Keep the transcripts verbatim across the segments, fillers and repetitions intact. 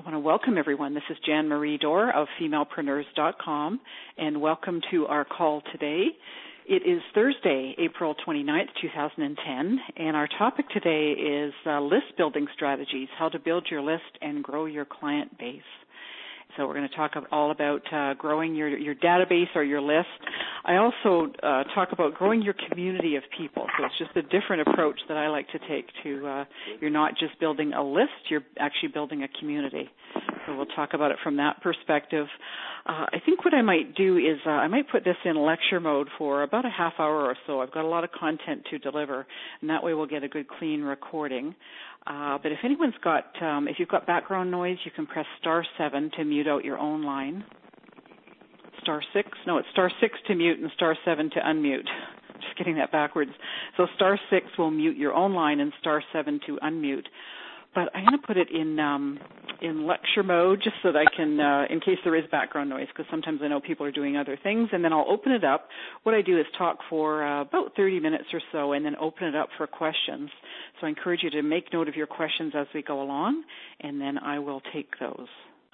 want to welcome everyone. This is Jan Marie Dorr of female preneurs dot com, and welcome to our call today. It is Thursday, April twenty-ninth, two thousand ten, and our topic today is uh, list building strategies, how to build your list and grow your client base. So we're going to talk all about uh, growing your, your database or your list. I also uh, talk about growing your community of people. So it's just a different approach that I like to take to, uh, you're not just building a list, you're actually building a community. So we'll talk about it from that perspective. Uh, I think what I might do is uh, I might put this in lecture mode for about a half hour or so. I've got a lot of content to deliver, and that way we'll get a good clean recording. Uh, but if anyone's got, um, if you've got background noise, you can press star seven to mute out your own line. Star six? No, it's star six to mute and star seven to unmute. Just getting that backwards. So star six will mute your own line and star seven to unmute. But I'm going to put it in um, in lecture mode just so that I can, uh, in case there is background noise, because sometimes I know people are doing other things, and then I'll open it up. What I do is talk for uh, about thirty minutes or so and then open it up for questions. So I encourage you to make note of your questions as we go along, and then I will take those.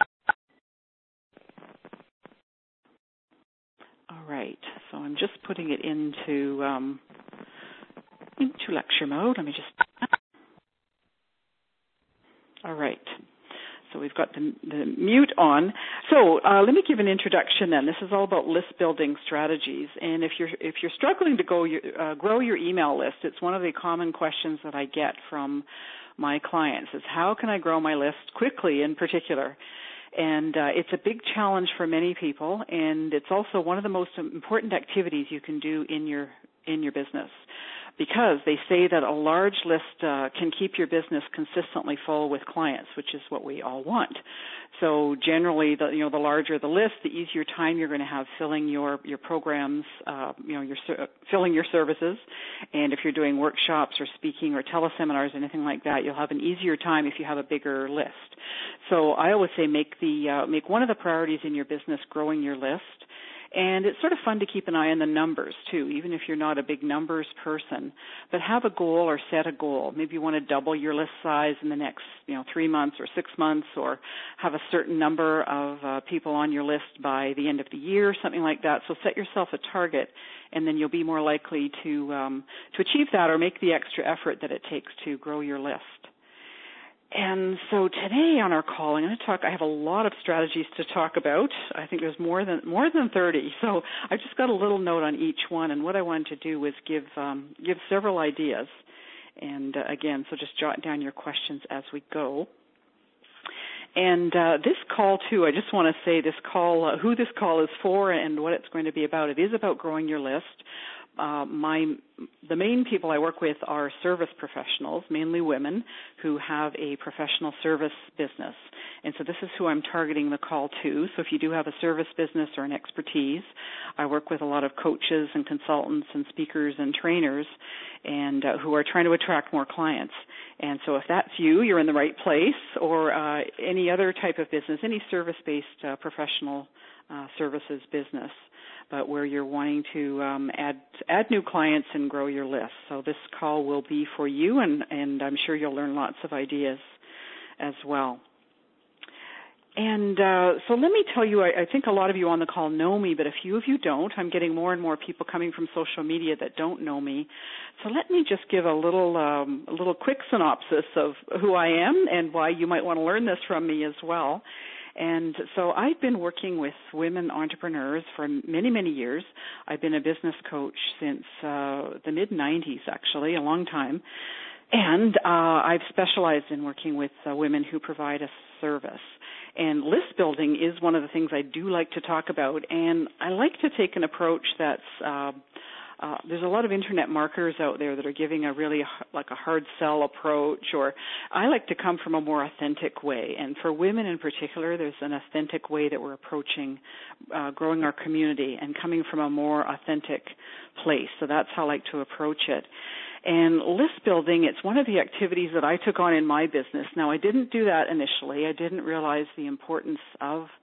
All right, so I'm just putting it into, um, into lecture mode. Let me just... All right. So we've got the, the mute on. So uh, let me give an introduction then. This is all about list building strategies. And if you're if you're struggling to go your, uh, grow your email list, it's one of the common questions that I get from my clients is how can I grow my list quickly in particular? And uh, it's a big challenge for many people, and it's also one of the most important activities you can do in your in your business, because they say that a large list uh, can keep your business consistently full with clients, which is what we all want. So generally, the, you know, the larger the list, the easier time you're going to have filling your your programs, uh, you know, your filling your services. And if you're doing workshops or speaking or teleseminars, anything like that, you'll have an easier time if you have a bigger list. So I always say make the uh, make one of the priorities in your business growing your list. And it's sort of fun to keep an eye on the numbers, too, even if you're not a big numbers person. But have a goal or set a goal. Maybe you want to double your list size in the next, you know, three months or six months, or have a certain number of uh, people on your list by the end of the year, something like that. So set yourself a target, and then you'll be more likely to um, to achieve that or make the extra effort that it takes to grow your list. And so today on our call, I'm going to talk, I have a lot of strategies to talk about. I think there's more than more than thirty. So I've just got a little note on each one. And what I wanted to do was give um, give several ideas. And uh, again, so just jot down your questions as we go. And uh, this call, too, I just want to say this call, uh, who this call is for and what it's going to be about. It is about growing your list. Uh, my the main people I work with are service professionals, mainly women, who have a professional service business. And so this is who I'm targeting the call to. So if you do have a service business or an expertise, I work with a lot of coaches and consultants and speakers and trainers and uh, who are trying to attract more clients. And so if that's you, you're in the right place, or uh, any other type of business, any service-based uh, professional uh, services business, but where you're wanting to um, add add new clients and grow your list. So this call will be for you, and, and I'm sure you'll learn lots of ideas as well. And uh, so let me tell you, I, I think a lot of you on the call know me, but a few of you don't. I'm getting more and more people coming from social media that don't know me. So let me just give a little um, a little quick synopsis of who I am and why you might want to learn this from me as well. And so I've been working with women entrepreneurs for many, many years. I've been a business coach since uh, the mid nineties, actually, a long time. And uh, I've specialized in working with uh, women who provide a service. And list building is one of the things I do like to talk about. And I like to take an approach that's uh, Uh, there's a lot of internet marketers out there that are giving a really like a hard sell approach, or I like to come from a more authentic way. And for women in particular, there's an authentic way that we're approaching uh, growing our community and coming from a more authentic place. So that's how I like to approach it. And list building, it's one of the activities that I took on in my business. Now, I didn't do that initially. I didn't realize the importance of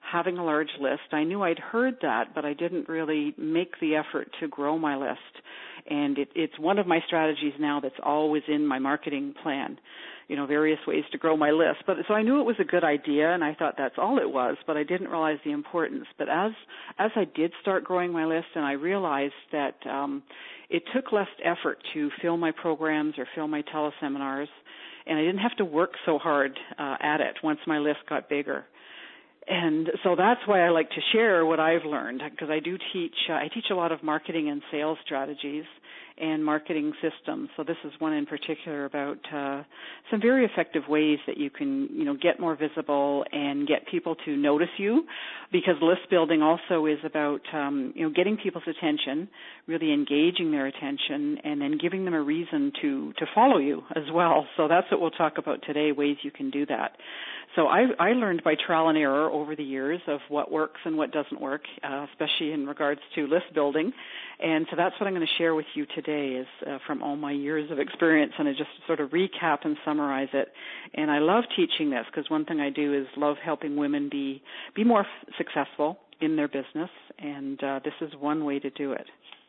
having a large list. I knew I'd heard that, but I didn't really make the effort to grow my list. And it, it's one of my strategies now that's always in my marketing plan, you know, various ways to grow my list. But so I knew it was a good idea, and I thought that's all it was, but I didn't realize the importance. But as as I did start growing my list, and I realized that um, it took less effort to fill my programs or fill my teleseminars, and I didn't have to work so hard uh, at it once my list got bigger. And so that's why I like to share what I've learned, because I do teach, uh, I teach a lot of marketing and sales strategies and marketing systems. So this is one in particular about uh, some very effective ways that you can, you know, get more visible and get people to notice you, because list building also is about, um, you know, getting people's attention, really engaging their attention, and then giving them a reason to, to follow you as well. So that's what we'll talk about today, ways you can do that. So I, I learned by trial and error over the years of what works and what doesn't work, uh, especially in regards to list building. And so that's what I'm going to share with you today is uh, from all my years of experience, and I just sort of recap and summarize it. And I love teaching this because one thing I do is love helping women be, be more f- successful in their business, and uh, this is one way to do it.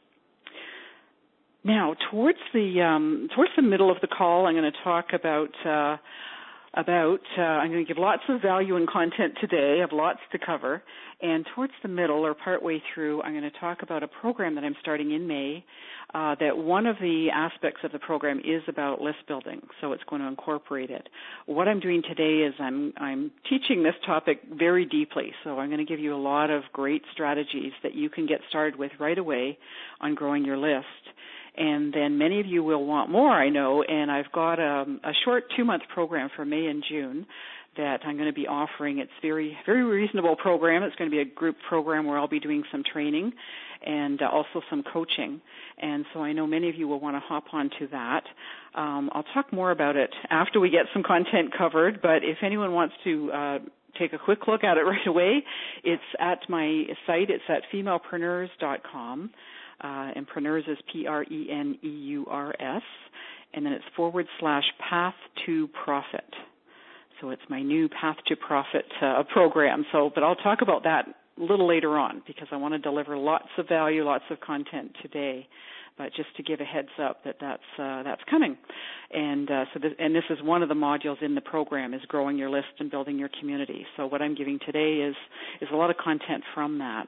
Now, towards the um, towards the middle of the call, I'm going to talk about uh, about, uh, I'm going to give lots of value and content today. I have lots to cover. And towards the middle or partway through, I'm going to talk about a program that I'm starting in May, uh, that one of the aspects of the program is about list building, so it's going to incorporate it. What I'm doing today is I'm, I'm teaching this topic very deeply, so I'm going to give you a lot of great strategies that you can get started with right away on growing your list. And then many of you will want more, I know, and I've got a, a short two-month program for May and June that I'm going to be offering. It's very, very reasonable program. It's going to be a group program where I'll be doing some training and uh, also some coaching. And so I know many of you will want to hop onto that. Um, I'll talk more about it after we get some content covered, but if anyone wants to uh, take a quick look at it right away, it's at my site. It's at femalpreneurs dot com. Uh, and Preneurs is P R E N E U R S, and then it's forward slash path to profit. So it's my new Path to Profit uh, program. So, but I'll talk about that a little later on because I want to deliver lots of value, lots of content today. But just to give a heads up that that's uh, that's coming, and uh, so this, and this is one of the modules in the program is growing your list and building your community. So what I'm giving today is is a lot of content from that.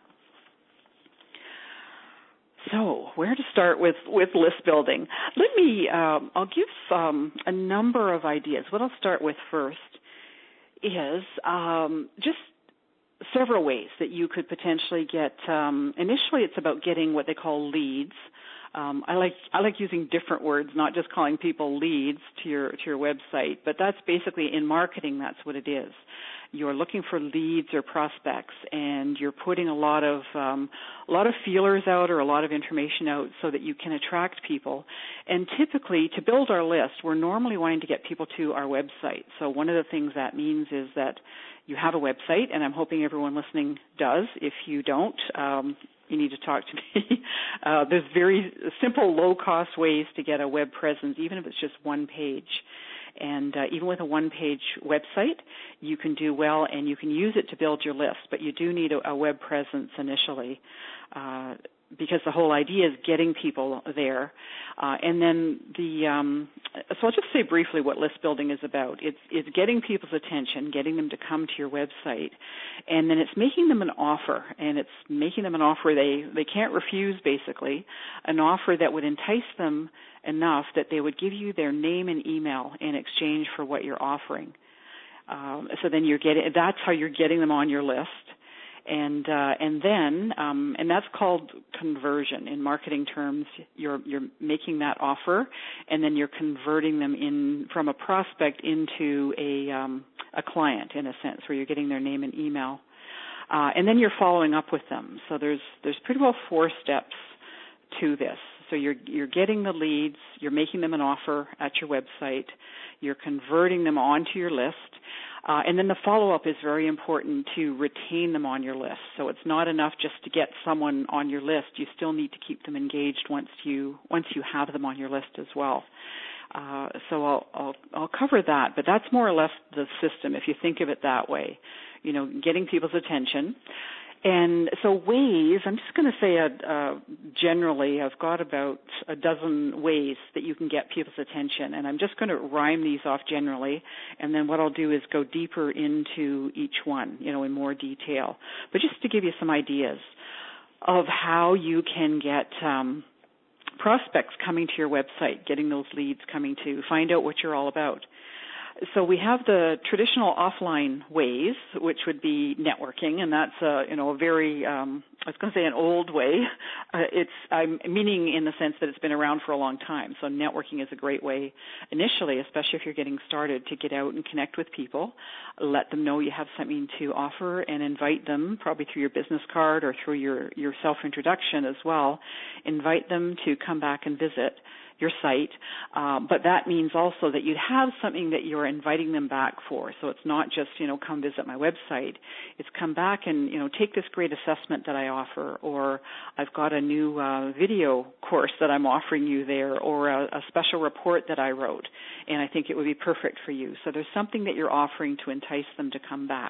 So where to start with, with list building? Let me, um, I'll give um, a number of ideas. What I'll start with first is um, just several ways that you could potentially get, um, initially it's about getting what they call leads. Um, I like I like using different words, not just calling people leads to your to your website, but that's basically in marketing, that's what it is. You're looking for leads or prospects, and you're putting a lot of um, a lot of feelers out or a lot of information out so that you can attract people. And typically, to build our list, we're normally wanting to get people to our website. So one of the things that means is that you have a website, and I'm hoping everyone listening does. If you don't, um, you need to talk to me. Uh, there's very simple, low-cost ways to get a web presence, even if it's just one page. And uh, even with a one-page website, you can do well, and you can use it to build your list. But you do need a, a web presence initially, uh, because the whole idea is getting people there. Uh, and then the um, so I'll just say briefly what list building is about. It's it's getting people's attention, getting them to come to your website, and then it's making them an offer, and it's making them an offer they they can't refuse, basically, an offer that would entice them enough that they would give you their name and email in exchange for what you're offering. Um, so then you're getting that's how you're getting them on your list. And uh, and then um, and that's called conversion in marketing terms. You're you're making that offer, and then you're converting them in from a prospect into a um, a client in a sense, where you're getting their name and email, uh, and then you're following up with them. So there's there's pretty well four steps to this. So you're you're getting the leads, you're making them an offer at your website, you're converting them onto your list. Uh, and then the follow-up is very important to retain them on your list. So it's not enough just to get someone on your list. You still need to keep them engaged once you once you have them on your list as well. Uh, so I'll, I'll, I'll cover that, but that's more or less the system if you think of it that way, you know, getting people's attention. And so ways, I'm just going to say uh, uh, generally I've got about a dozen ways that you can get people's attention, and I'm just going to rhyme these off generally, and then what I'll do is go deeper into each one, you know, in more detail. But just to give you some ideas of how you can get um, prospects coming to your website, getting those leads coming to, find out what you're all about. So we have the traditional offline ways, which would be networking, and that's a, you know, a very, um, I was going to say an old way. Uh, it's, I'm meaning in the sense that it's been around for a long time. So networking is a great way initially, especially if you're getting started, to get out and connect with people, let them know you have something to offer, and invite them, probably through your business card or through your, your self-introduction as well, invite them to come back and visit your site, um, but that means also that you'd have something that you're inviting them back for. So it's not just, you know, come visit my website. It's come back and, you know, take this great assessment that I offer, or I've got a new uh, video course that I'm offering you there, or a, a special report that I wrote, and I think it would be perfect for you. So there's something that you're offering to entice them to come back.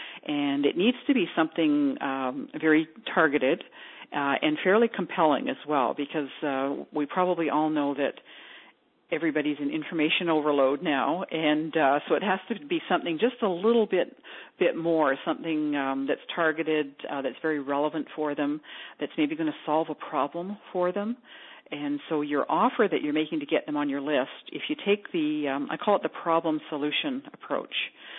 And it needs to be something um, very targeted, Uh, and fairly compelling as well, because uh, we probably all know that everybody's in information overload now, and uh, so it has to be something just a little bit bit more, something um, that's targeted, uh, that's very relevant for them, that's maybe going to solve a problem for them. And so your offer that you're making to get them on your list, if you take the, um, I call it the problem solution approach.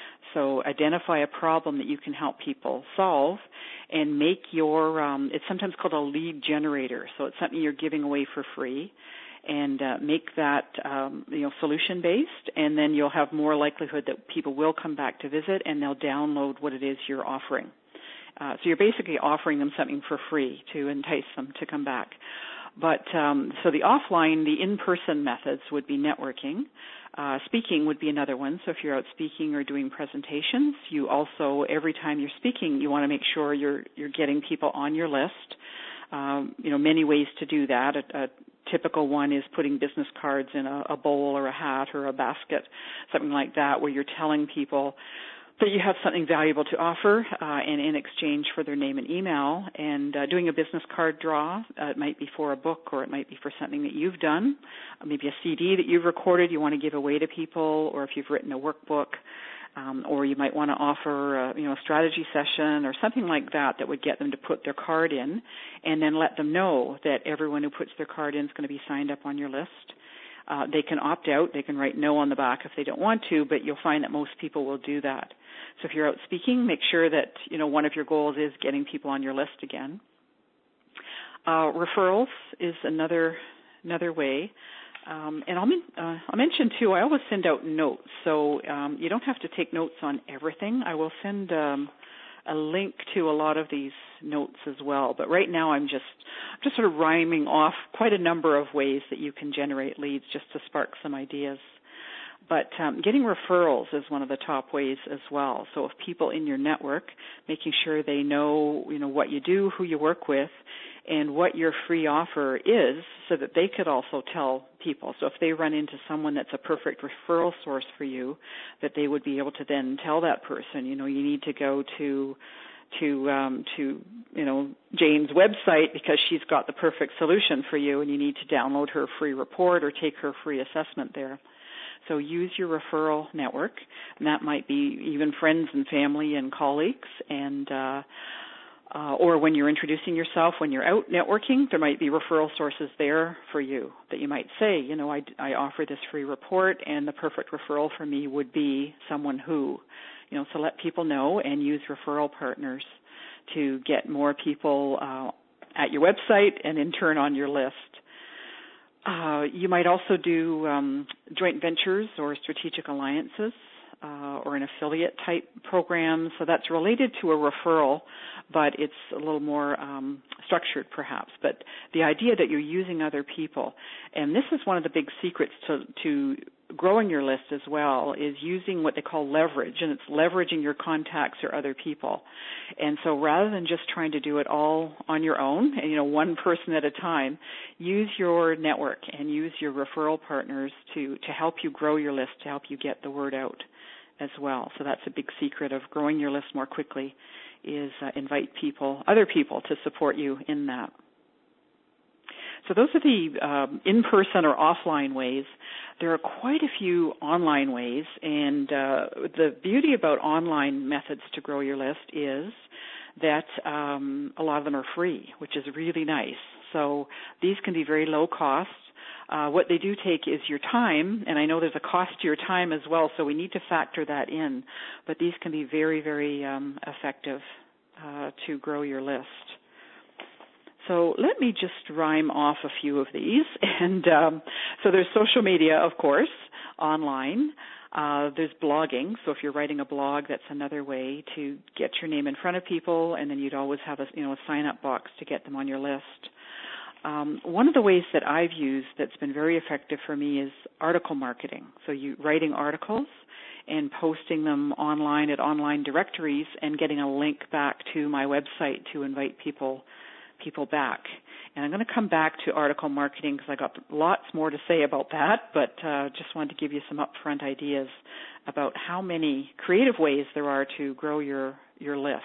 So identify a problem that you can help people solve, and make your, um, it's sometimes called a lead generator. So it's something you're giving away for free, and uh, make that, um, you know, solution-based, and then you'll have more likelihood that people will come back to visit, and they'll download what it is you're offering. Uh, so you're basically offering them something for free to entice them to come back. But um, so the offline, the in-person methods would be networking. Uh, speaking would be another one. So if you're out speaking or doing presentations, you also, every time you're speaking, you want to make sure you're you're getting people on your list. Um, you know, many ways to do that. A, a typical one is putting business cards in a, a bowl or a hat or a basket, something like that, where you're telling people that you have something valuable to offer, uh, and in exchange for their name and email, and uh, doing a business card draw. Uh, it might be for a book, or it might be for something that you've done, maybe a C D that you've recorded you want to give away to people, or if you've written a workbook, um, or you might want to offer a, you know, a strategy session or something like that that would get them to put their card in, and then let them know that everyone who puts their card in is going to be signed up on your list. Uh, they can opt out. They can write no on the back if they don't want to, but you'll find that most people will do that. So if you're out speaking, make sure that, you know, one of your goals is getting people on your list again. Uh, referrals is another another way. Um, and I'll, uh, I'll mention, too, I always send out notes. So um, you don't have to take notes on everything. I will send um, a link to a lot of these notes as well. But right now I'm just just sort of rhyming off quite a number of ways that you can generate leads, just to spark some ideas. But um, getting referrals is one of the top ways as well. So if people in your network, making sure they know, you know, what you do, who you work with, and what your free offer is, so that they could also tell people. So if they run into someone that's a perfect referral source for you, that they would be able to then tell that person, you know, you need to go to to um, to you know Jane's website because she's got the perfect solution for you, and you need to download her free report or take her free assessment there. So use your referral network, and that might be even friends and family and colleagues, and uh, uh, or when you're introducing yourself, when you're out networking, there might be referral sources there for you that you might say, you know, I, I offer this free report, and the perfect referral for me would be someone who, you know, so let people know, and use referral partners to get more people uh, at your website and in turn on your list. Uh, you might also do um, joint ventures or strategic alliances uh, or an affiliate type program. So that's related to a referral, but it's a little more um, structured perhaps. But the idea that you're using other people, and this is one of the big secrets to, to growing your list as well is using what they call leverage, and it's leveraging your contacts or other people. And so rather than just trying to do it all on your own, you know, one person at a time, use your network and use your referral partners to, to help you grow your list, to help you get the word out as well. So that's a big secret of growing your list more quickly, is uh, invite people, other people, to support you in that. So those are the um, in-person or offline ways. There are quite a few online ways, and uh, the beauty about online methods to grow your list is that um, a lot of them are free, which is really nice. So these can be very low cost. Uh, what they do take is your time, and I know there's a cost to your time as well, so we need to factor that in. But these can be very, very um, effective uh, to grow your list. So let me just rhyme off a few of these. And um, so there's social media, of course, online. Uh, there's blogging. So if you're writing a blog, that's another way to get your name in front of people, and then you'd always have a, you know, a sign-up box to get them on your list. Um, one of the ways that I've used that's been very effective for me is article marketing. So you writing articles and posting them online at online directories and getting a link back to my website to invite people people back. And I'm going to come back to article marketing because I got lots more to say about that, but uh, just wanted to give you some upfront ideas about how many creative ways there are to grow your, your list.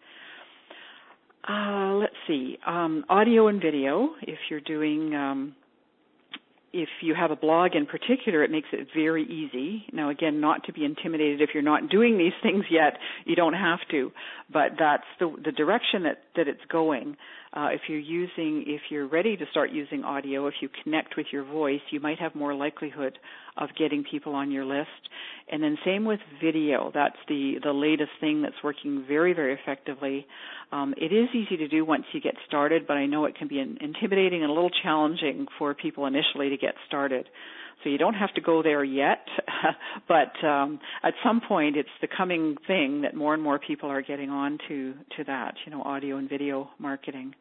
Uh, let's see, um, audio and video. If you're doing, um, if you have a blog in particular, it makes it very easy. Now, again, not to be intimidated if you're not doing these things yet. You don't have to, but that's the, the direction that, that it's going. Uh, if you're using, if you're ready to start using audio, if you connect with your voice, you might have more likelihood of getting people on your list. And then same with video. That's the, the latest thing that's working very, very effectively. Um, it is easy to do once you get started, but I know it can be intimidating and a little challenging for people initially to get started. So you don't have to go there yet, but um, at some point it's the coming thing that more and more people are getting on to, to that, you know, audio and video marketing.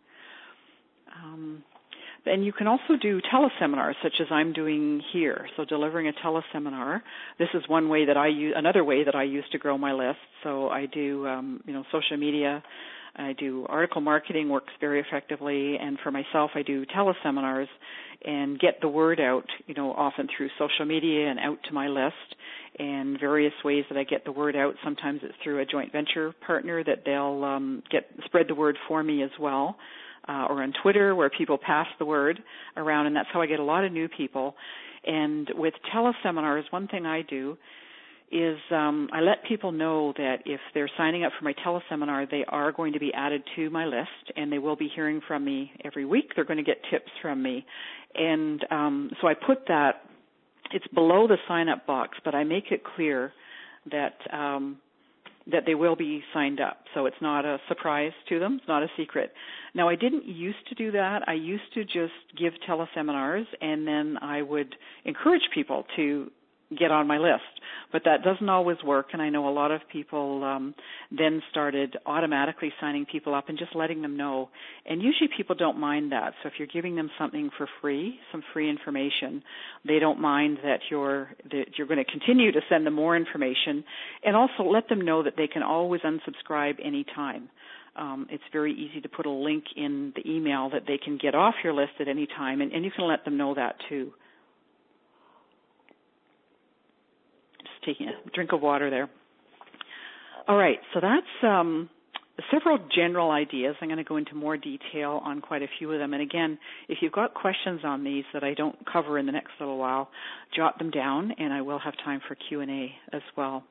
Um, and you can also do teleseminars, such as I'm doing here. So delivering a teleseminar. This is one way that I use, another way that I use to grow my list. So I do, um, you know, social media. I do article marketing, works very effectively, and for myself, I do teleseminars and get the word out, you know, often through social media and out to my list, and various ways that I get the word out. Sometimes it's through a joint venture partner that they'll um, get spread the word for me as well, uh, or on Twitter where people pass the word around, and that's how I get a lot of new people. And with teleseminars, one thing I do is um, I let people know that if they're signing up for my teleseminar, they are going to be added to my list, and they will be hearing from me every week. They're going to get tips from me. And um, so I put that, it's below the sign-up box, but I make it clear that um, that they will be signed up. So it's not a surprise to them. It's not a secret. Now, I didn't used to do that. I used to just give teleseminars, and then I would encourage people to get on my list. But that doesn't always work, and I know a lot of people um, then started automatically signing people up and just letting them know. And usually people don't mind that. So if you're giving them something for free, some free information, they don't mind that you're that you're going to continue to send them more information, and also let them know that they can always unsubscribe anytime. Um, it's very easy to put a link in the email that they can get off your list at any time, and, and you can let them know that too. Taking a drink of water there. All right, so that's um, several general ideas. I'm going to go into more detail on quite a few of them. And again, if you've got questions on these that I don't cover in the next little while, jot them down, and I will have time for Q and A as well.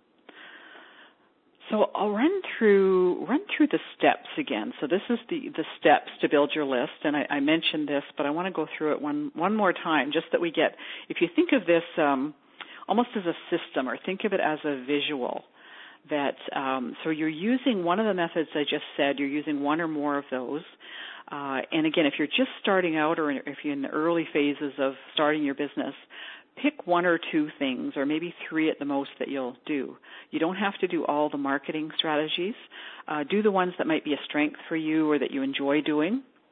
So I'll run through run through the steps again. So this is the, the steps to build your list, and I, I mentioned this, but I want to go through it one one more time, just that we get, if you think of this um, almost as a system, or think of it as a visual, that um, so you're using one of the methods I just said, you're using one or more of those. Uh, and again, if you're just starting out, or if you're in the early phases of starting your business, pick one or two things, or maybe three at the most, that you'll do. You don't have to do all the marketing strategies. Uh, do the ones that might be a strength for you or that you enjoy doing.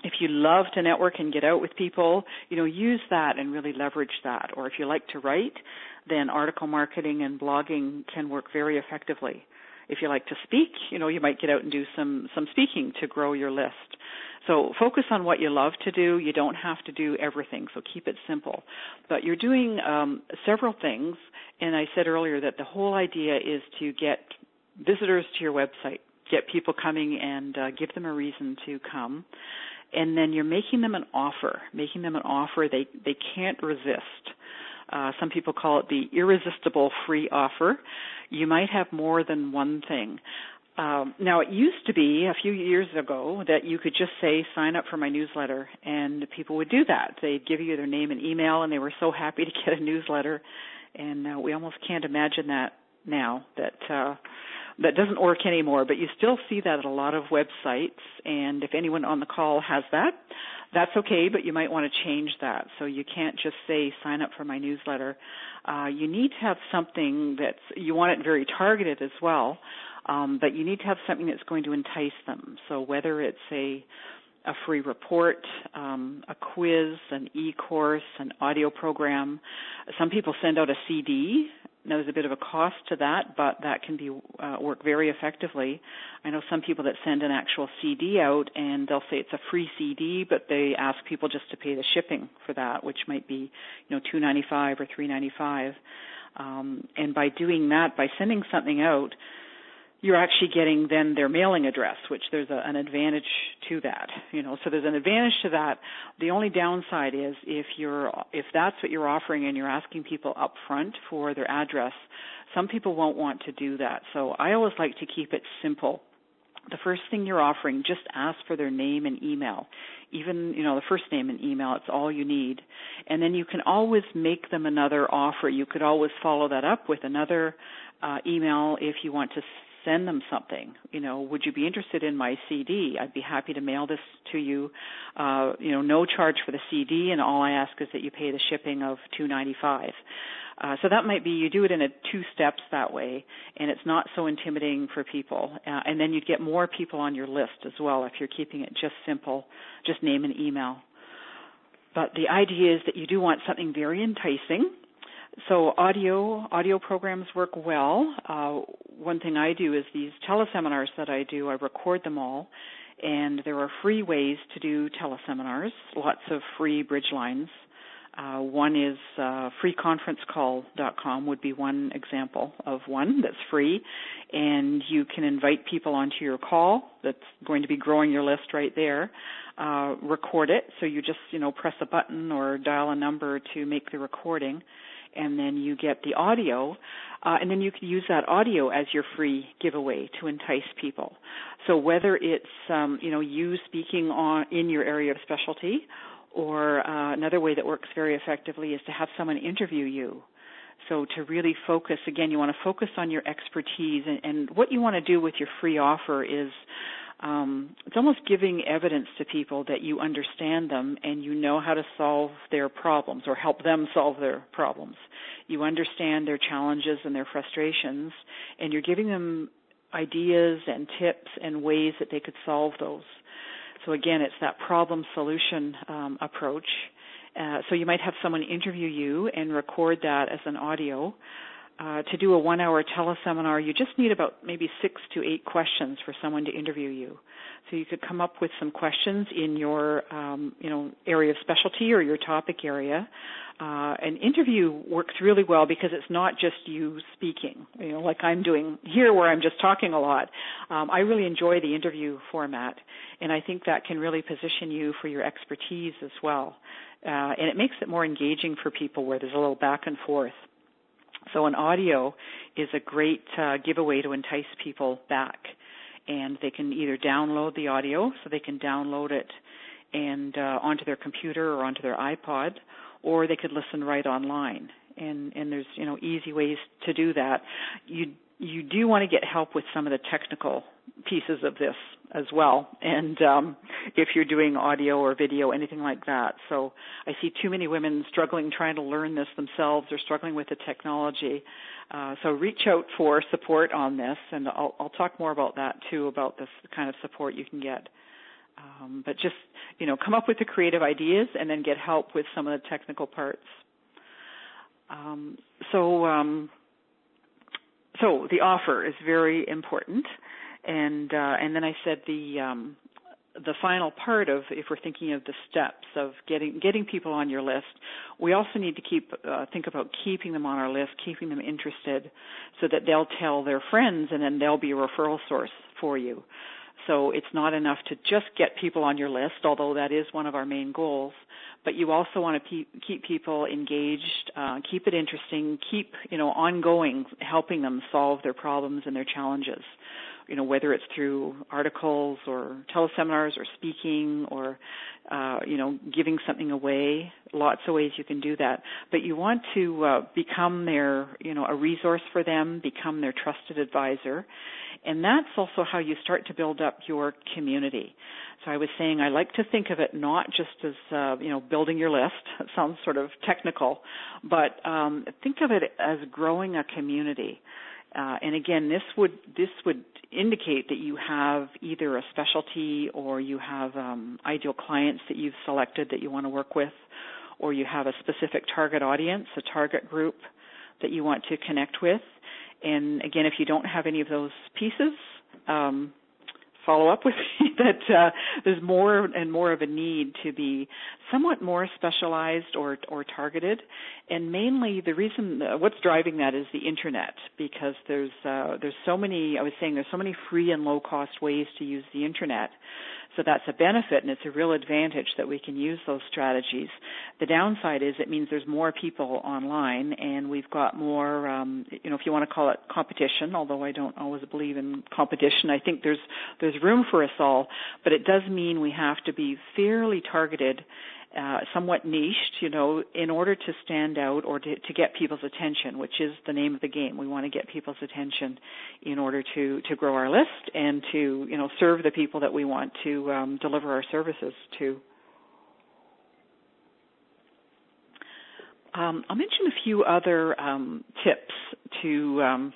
If you love to network and get out with people, you know, use that and really leverage that. Or if you like to write, then article marketing and blogging can work very effectively. If you like to speak, you know, you might get out and do some, some speaking to grow your list. So focus on what you love to do. You don't have to do everything, so keep it simple. But you're doing um, several things, and I said earlier that the whole idea is to get visitors to your website, get people coming and uh, give them a reason to come. And then you're making them an offer, making them an offer they, they can't resist. Uh, some people call it the irresistible free offer. You might have more than one thing. Um, now, it used to be a few years ago that you could just say, sign up for my newsletter, and people would do that. They'd give you their name and email, and they were so happy to get a newsletter. And uh, we almost can't imagine that now, that uh, that doesn't work anymore. But you still see that at a lot of websites, and if anyone on the call has that, that's okay, but you might want to change that. So you can't just say, sign up for my newsletter. Uh, you need to have something that's, you want it very targeted as well, um, but you need to have something that's going to entice them. So whether it's a a free report, um, a quiz, an e-course, an audio program. Some people send out a C D. Now, there's a bit of a cost to that, but that can be uh, work very effectively. I know some people that send an actual C D out, and they'll say it's a free C D, but they ask people just to pay the shipping for that, which might be, you know, two dollars and ninety-five cents or three dollars and ninety-five cents. Um, and by doing that, by sending something out, you're actually getting then their mailing address, which there's a, an advantage to that. You know, so there's an advantage to that. The only downside is if you're if that's what you're offering and you're asking people up front for their address, some people won't want to do that. So I always like to keep it simple. The first thing you're offering, just ask for their name and email. Even, you know, the first name and email, it's all you need. And then you can always make them another offer. You could always follow that up with another uh, email if you want to send them something. You know, would you be interested in my C D? I'd be happy to mail this to you. Uh, you know, no charge for the C D, and all I ask is that you pay the shipping of two dollars and ninety-five cents. Uh, so that might be, you do it in a two steps that way, and it's not so intimidating for people. Uh, and then you'd get more people on your list as well if you're keeping it just simple, just name and email. But the idea is that you do want something very enticing. So audio audio programs work well. Uh, one thing I do is these teleseminars that I do, I record them all, and there are free ways to do teleseminars, lots of free bridge lines. Uh, one is uh, free conference call dot com would be one example of one that's free, and you can invite people onto your call. That's going to be growing your list right there. Uh, record it, so you just, you know, press a button or dial a number to make the recording, and then you get the audio, uh, and then you can use that audio as your free giveaway to entice people. So whether it's, um, you know, you speaking on in your area of specialty, or uh, another way that works very effectively is to have someone interview you. So to really focus, again, you want to focus on your expertise, and, and what you want to do with your free offer is um, it's almost giving evidence to people that you understand them and you know how to solve their problems or help them solve their problems. You understand their challenges and their frustrations, and you're giving them ideas and tips and ways that they could solve those. So again, it's that problem-solution um, approach. Uh, so you might have someone interview you and record that as an audio. Uh, to do a one-hour teleseminar, you just need about maybe six to eight questions for someone to interview you. So you could come up with some questions in your, um, you know, area of specialty or your topic area. Uh, an interview works really well because it's not just you speaking, you know, like I'm doing here where I'm just talking a lot. Um, I really enjoy the interview format, and I think that can really position you for your expertise as well. Uh, and it makes it more engaging for people where there's a little back and forth. So an audio is a great uh, giveaway to entice people back. And they can either download the audio, so they can download it and uh, onto their computer or onto their iPod, or they could listen right online. And, and there's, you know, easy ways to do that. You you do want to get help with some of the technical pieces of this as well, and um, if you're doing audio or video, anything like that. So I see too many women struggling trying to learn this themselves or struggling with the technology. Uh, so reach out for support on this, and I'll, I'll talk more about that too, about this kind of support you can get. Um, but just, you know, come up with the creative ideas and then get help with some of the technical parts. Um, so, um, so the offer is very important, and uh, and then I said the um, the final part of, if we're thinking of the steps of getting getting people on your list, we also need to keep uh, think about keeping them on our list, keeping them interested, so that they'll tell their friends, and then they'll be a referral source for you. So it's not enough to just get people on your list, although that is one of our main goals. But you also want to pe- keep people engaged, uh, keep it interesting, keep, you know, ongoing, helping them solve their problems and their challenges. You know, whether it's through articles or teleseminars or speaking or, uh, you know, giving something away. Lots of ways you can do that. But you want to uh, become their, you know, a resource for them, become their trusted advisor. And that's also how you start to build up your community. So I was saying I like to think of it not just as, uh, you know, building your list. It sounds sort of technical. But um, think of it as growing a community. Uh, and again, this would this would indicate that you have either a specialty or you have um, ideal clients that you've selected that you want to work with, or you have a specific target audience, a target group that you want to connect with. And again, if you don't have any of those pieces, um, follow up with me that uh, there's more and more of a need to be somewhat more specialized or or targeted. And mainly the reason, uh, what's driving that is the internet, because there's uh, there's so many, I was saying there's so many free and low-cost ways to use the internet. So that's a benefit, and it's a real advantage that we can use those strategies. The downside is it means there's more people online, and we've got more, um, you know, if you want to call it competition, although I don't always believe in competition. I think there's there's room for us all, but it does mean we have to be fairly targeted, uh, somewhat niched, you know, in order to stand out or to, to get people's attention, which is the name of the game. We want to get people's attention in order to, to grow our list and to, you know, serve the people that we want to um, deliver our services to. Um, I'll mention a few other um, tips to um,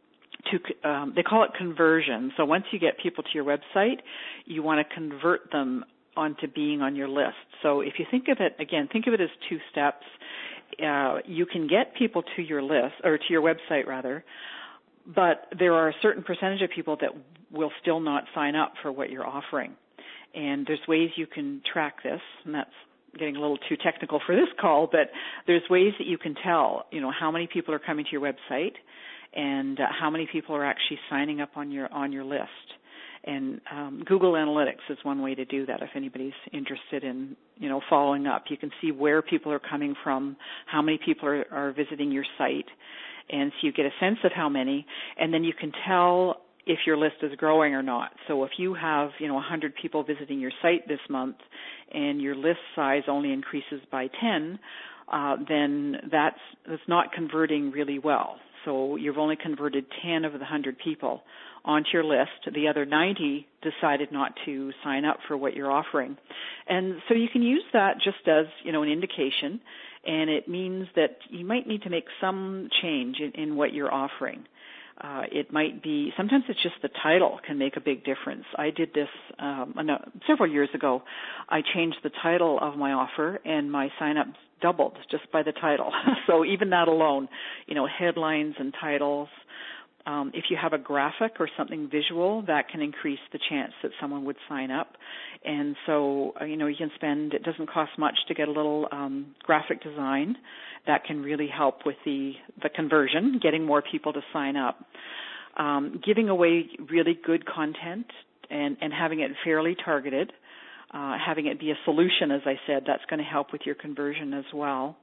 to um, they call it conversion. So once you get people to your website, you want to convert them onto being on your list. So if you think of it, again, think of it as two steps. Uh, you can get people to your list, or to your website rather, but there are a certain percentage of people that will still not sign up for what you're offering. And there's ways you can track this, and that's getting a little too technical for this call, but there's ways that you can tell, you know, how many people are coming to your website and uh, how many people are actually signing up on your on your list. And um, Google Analytics is one way to do that if anybody's interested in, you know, following up. You can see where people are coming from, how many people are, are visiting your site, and so you get a sense of how many, and then you can tell if your list is growing or not. So if you have, you know, one hundred people visiting your site this month and your list size only increases by ten, uh, then that's, that's not converting really well. So you've only converted ten of the one hundred people onto your list. The other ninety decided not to sign up for what you're offering. And so you can use that just as, you know, an indication, and it means that you might need to make some change in, in what you're offering. Uh, it might be, sometimes it's just the title can make a big difference. I did this um, no, several years ago. I changed the title of my offer, and my sign-ups doubled just by the title. So even that alone, you know, headlines and titles. Um, if you have a graphic or something visual, that can increase the chance that someone would sign up. And so, uh, you know, you can spend, it doesn't cost much to get a little um, graphic design. That can really help with the, the conversion, getting more people to sign up. Um, giving away really good content and, and having it fairly targeted, uh, having it be a solution, as I said, that's going to help with your conversion as well.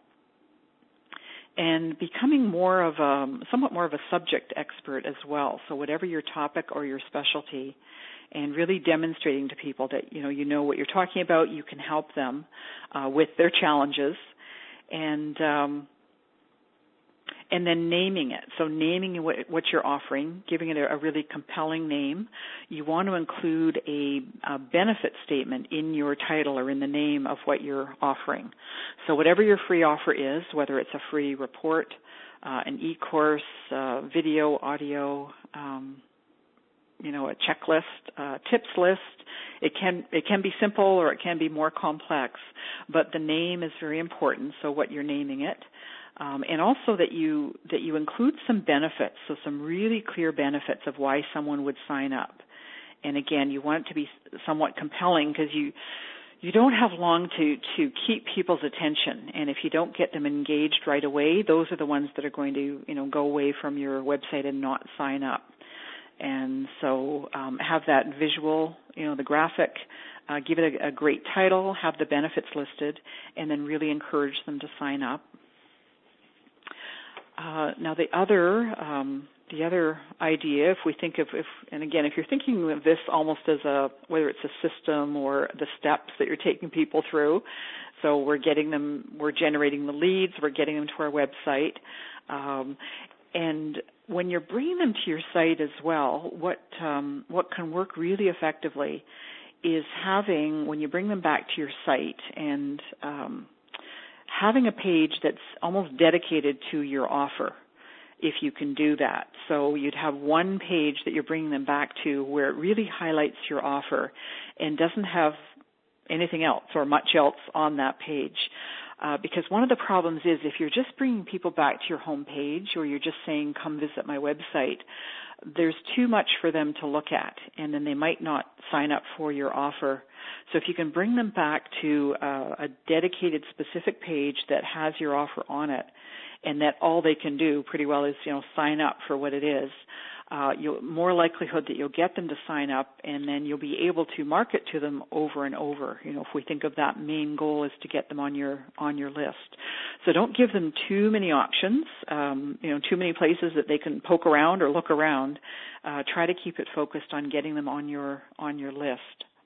And becoming more of a, somewhat more of a subject expert as well. So whatever your topic or your specialty, and really demonstrating to people that, you know, you know what you're talking about, you can help them uh, with their challenges, and um, and then naming it. So naming what, what you're offering, giving it a, a really compelling name. You want to include a, a benefit statement in your title or in the name of what you're offering. So whatever your free offer is, whether it's a free report, uh, an e-course, uh, video, audio, um, you know, a checklist, uh, tips list. It can it can be simple or it can be more complex, but the name is very important. So what you're naming it, um, and also that you that you include some benefits. So some really clear benefits of why someone would sign up. And again, you want it to be somewhat compelling because you you don't have long to to keep people's attention. And if you don't get them engaged right away, those are the ones that are going to, you know, go away from your website and not sign up. And so um, have that visual, you know, the graphic, uh, give it a, a great title, have the benefits listed, and then really encourage them to sign up. Uh, now the other um, the other idea, if we think of, if, and again, if you're thinking of this almost as a, whether it's a system or the steps that you're taking people through, so we're getting them, we're generating the leads, we're getting them to our website, um, and when you're bringing them to your site as well, what um, what can work really effectively is having, when you bring them back to your site, and um, having a page that's almost dedicated to your offer, if you can do that. So you'd have one page that you're bringing them back to where it really highlights your offer and doesn't have anything else or much else on that page. Uh, because one of the problems is if you're just bringing people back to your home page or you're just saying, come visit my website, there's too much for them to look at, and then they might not sign up for your offer. So if you can bring them back to uh, a dedicated specific page that has your offer on it, and that all they can do pretty well is, you know, sign up for what it is, uh, you'll, more likelihood that you'll get them to sign up, and then you'll be able to market to them over and over. You know, if we think of that main goal is to get them on your on your list. So don't give them too many options, um, you know, too many places that they can poke around or look around. Uh, try to keep it focused on getting them on your on your list.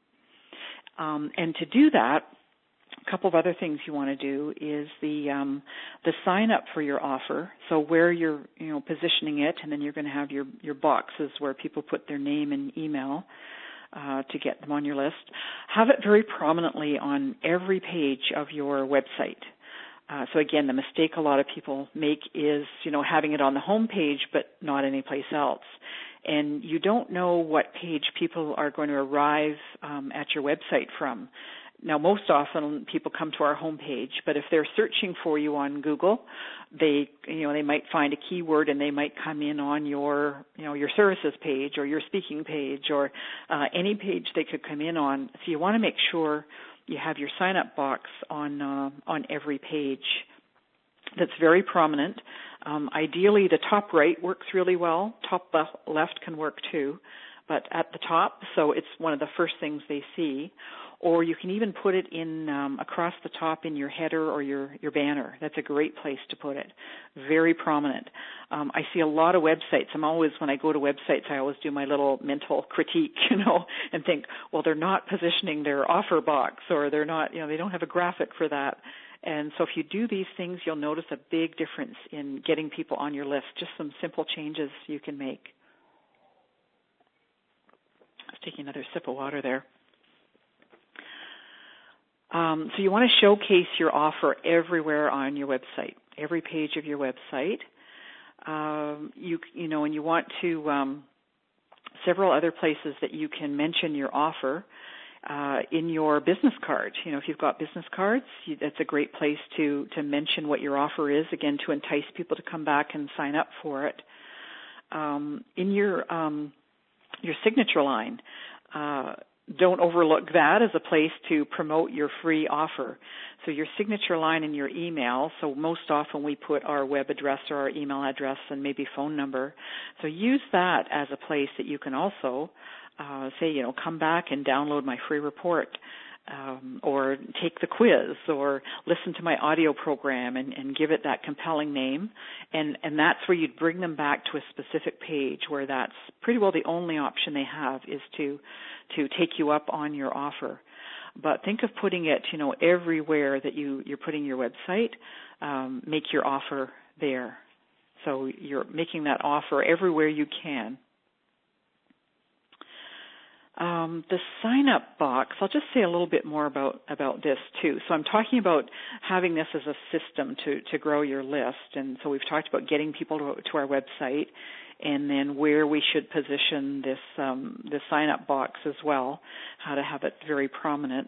Um, and to do that, a couple of other things you want to do is the um, the sign up for your offer. So where you're, you know, positioning it, and then you're going to have your, your boxes where people put their name and email uh, to get them on your list. Have it very prominently on every page of your website. Uh, so again, the mistake a lot of people make is, you know, having it on the home page but not anyplace else. And you don't know what page people are going to arrive um, at your website from. Now, most often people come to our homepage, but if they're searching for you on Google, they, you know, they might find a keyword and they might come in on your, you know, your services page or your speaking page or uh, any page they could come in on. So you want to make sure you have your sign-up box on uh, on every page. That's very prominent. Um, ideally, the top right works really well. Top left can work too, but at the top, so it's one of the first things they see. Or you can even put it in um, across the top in your header or your, your banner. That's a great place to put it. Very prominent. Um, I see a lot of websites. I'm always, when I go to websites, I always do my little mental critique, you know, and think, well, they're not positioning their offer box, or they're not, you know, they don't have a graphic for that. And so if you do these things, you'll notice a big difference in getting people on your list. Just some simple changes you can make. I was taking another sip of water there. Um, so you want to showcase your offer everywhere on your website, every page of your website. Um, you you know, and you want to um, several other places that you can mention your offer uh, in your business card. You know, if you've got business cards, you, that's a great place to to mention what your offer is. Again, to entice people to come back and sign up for it. Um, in your um, your signature line. Uh, Don't overlook that as a place to promote your free offer. So your signature line in your email, so most often we put our web address or our email address and maybe phone number. So use that as a place that you can also uh, say, you know, come back and download my free report. Um, or take the quiz, or listen to my audio program, and, and give it that compelling name. And, and that's where you'd bring them back to a specific page where that's pretty well the only option they have is to to take you up on your offer. But think of putting it, you know, everywhere that you, you're putting your website, um, make your offer there. So you're making that offer everywhere you can. Um, the sign-up box, I'll just say a little bit more about, about this too. So I'm talking about having this as a system to, to grow your list. And so we've talked about getting people to, to our website and then where we should position this, um, this sign-up box as well, how to have it very prominent.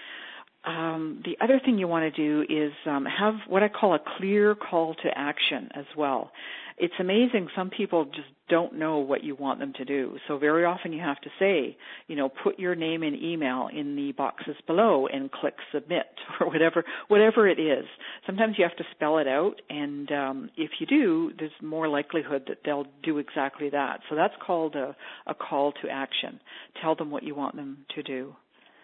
Um, the other thing you want to do is um, have what I call a clear call to action as well. It's amazing, some people just don't know what you want them to do. So very often you have to say, you know, put your name and email in the boxes below and click submit or whatever whatever it is. Sometimes you have to spell it out, and um, if you do, there's more likelihood that they'll do exactly that. So that's called a, a call to action. Tell them what you want them to do.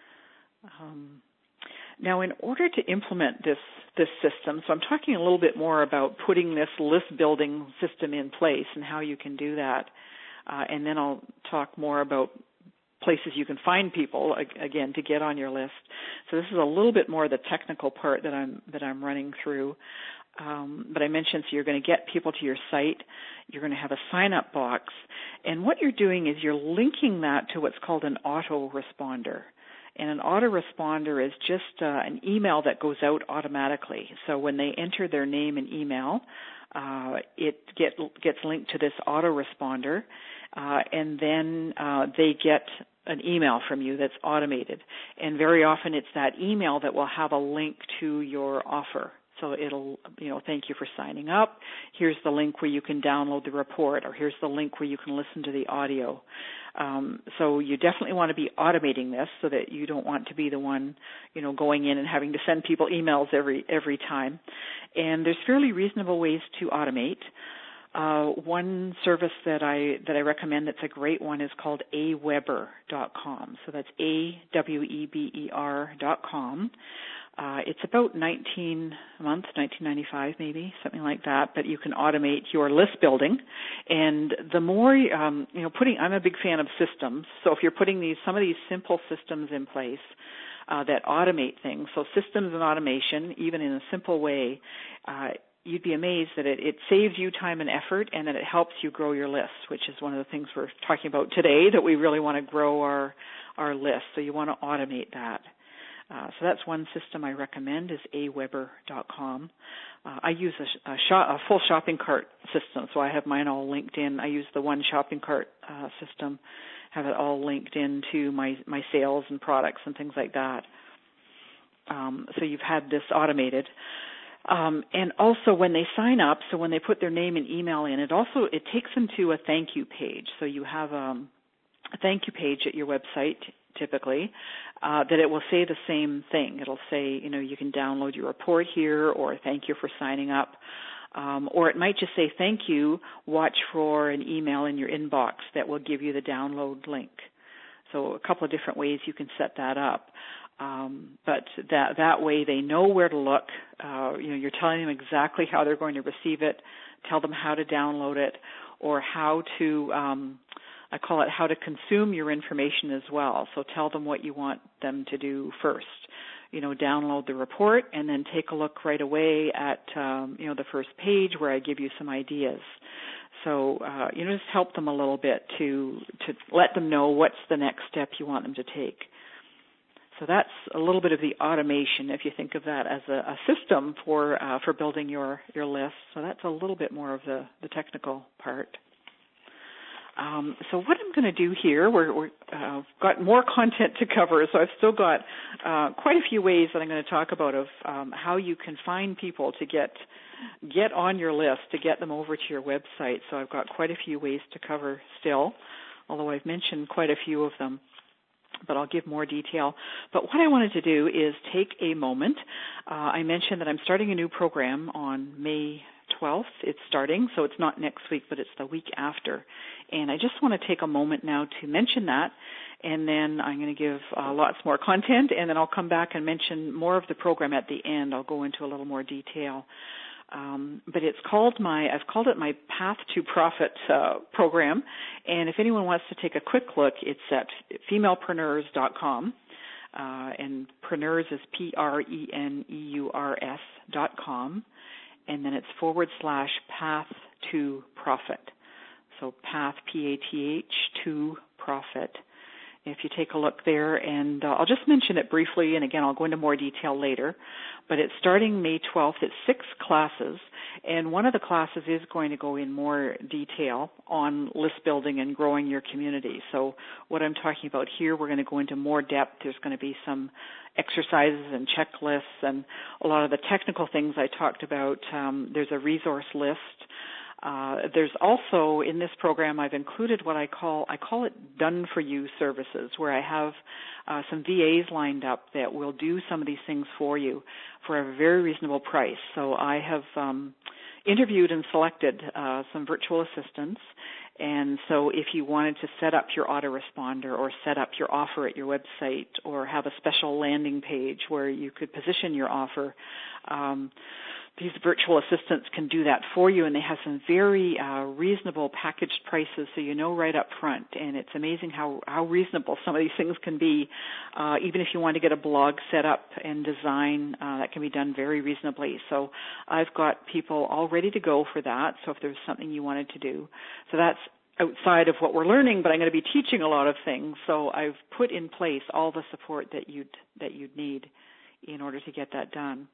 Um, Now, in order to implement this this system, so I'm talking a little bit more about putting this list building system in place and how you can do that, uh, and then I'll talk more about places you can find people again to get on your list. So this is a little bit more the technical part that I'm that I'm running through. Um, but I mentioned so you're going to get people to your site. You're going to have a sign-up box, and what you're doing is you're linking that to what's called an autoresponder. And an autoresponder is just uh, an email that goes out automatically. So when they enter their name and email, uh, it get, gets linked to this autoresponder, uh, and then uh, they get an email from you that's automated. And very often it's that email that will have a link to your offer. So it'll, you know, thank you for signing up. Here's the link where you can download the report, or here's the link where you can listen to the audio. Um, so you definitely want to be automating this so that you don't want to be the one, you know, going in and having to send people emails every every time. And there's fairly reasonable ways to automate. Uh, one service that I that I recommend that's a great one is called a weber dot com. So that's A W E B E R dot com. Uh, it's about nineteen a month, nineteen ninety-five maybe, something like that, but you can automate your list building. And the more, um, you know, putting, I'm a big fan of systems, so if you're putting these, some of these simple systems in place uh, that automate things, so systems and automation, even in a simple way, uh, you'd be amazed that it, it saves you time and effort, and that it helps you grow your list, which is one of the things we're talking about today, that we really want to grow our, our list, so you want to automate that. Uh, so that's one system I recommend is a weber dot com. Uh, I use a, a, shop, a full shopping cart system, so I have mine all linked in. I use the one shopping cart uh, system, have it all linked into my, my sales and products and things like that. Um, so you've had this automated. Um, and also when they sign up, so when they put their name and email in, it also it takes them to a thank you page. So you have um, a thank you page at your website typically, uh, that it will say the same thing. It'll say, you know, you can download your report here, or thank you for signing up. Um, or it might just say, thank you, watch for an email in your inbox that will give you the download link. So a couple of different ways you can set that up. Um, but that that way they know where to look. Uh, you know, you're telling them exactly how they're going to receive it, tell them how to download it, or how to um, I call it how to consume your information as well. So tell them what you want them to do first. You know, download the report and then take a look right away at, um, you know, the first page where I give you some ideas. So, uh, you know, just help them a little bit to, to let them know what's the next step you want them to take. So that's a little bit of the automation, if you think of that as a, a system for, uh, for building your, your list. So that's a little bit more of the, the technical part. Um, so what I'm going to do here, we're, we're uh, got more content to cover, so I've still got uh, quite a few ways that I'm going to talk about of um, how you can find people to get get on your list, to get them over to your website. So I've got quite a few ways to cover still, although I've mentioned quite a few of them, but I'll give more detail. But what I wanted to do is take a moment. Uh, I mentioned that I'm starting a new program on May twelfth. It's starting, so it's not next week, but it's the week after. And I just want to take a moment now to mention that, and then I'm going to give uh, lots more content, and then I'll come back and mention more of the program at the end. I'll go into a little more detail. Um, but it's called my, I've called it my Path to Profit uh, program, and if anyone wants to take a quick look, it's at femalepreneurs dot com, uh, and Preneurs is P R E N E U R S dot com. And then it's forward slash path to profit. So path, P A T H, to profit. if you take a look there. And uh, I'll just mention it briefly, and again, I'll go into more detail later. But it's starting May twelfth. It's six classes, and one of the classes is going to go in more detail on list building and growing your community. So what I'm talking about here, we're going to go into more depth. There's going to be some exercises and checklists and a lot of the technical things I talked about. Um, there's a resource list. Uh, there's also, in this program, I've included what I call, I call it done-for-you services, where I have uh, some V As lined up that will do some of these things for you for a very reasonable price. So I have um, interviewed and selected uh, some virtual assistants. And so if you wanted to set up your autoresponder or set up your offer at your website or have a special landing page where you could position your offer, um, these virtual assistants can do that for you, and they have some very uh, reasonable packaged prices, so you know right up front. And it's amazing how, how reasonable some of these things can be. Uh, even if you want to get a blog set up and design, uh, that can be done very reasonably. So I've got people all ready to go for that, so if there's something you wanted to do. So that's outside of what we're learning, but I'm going to be teaching a lot of things. So I've put in place all the support that you'd, that you'd need in order to get that done.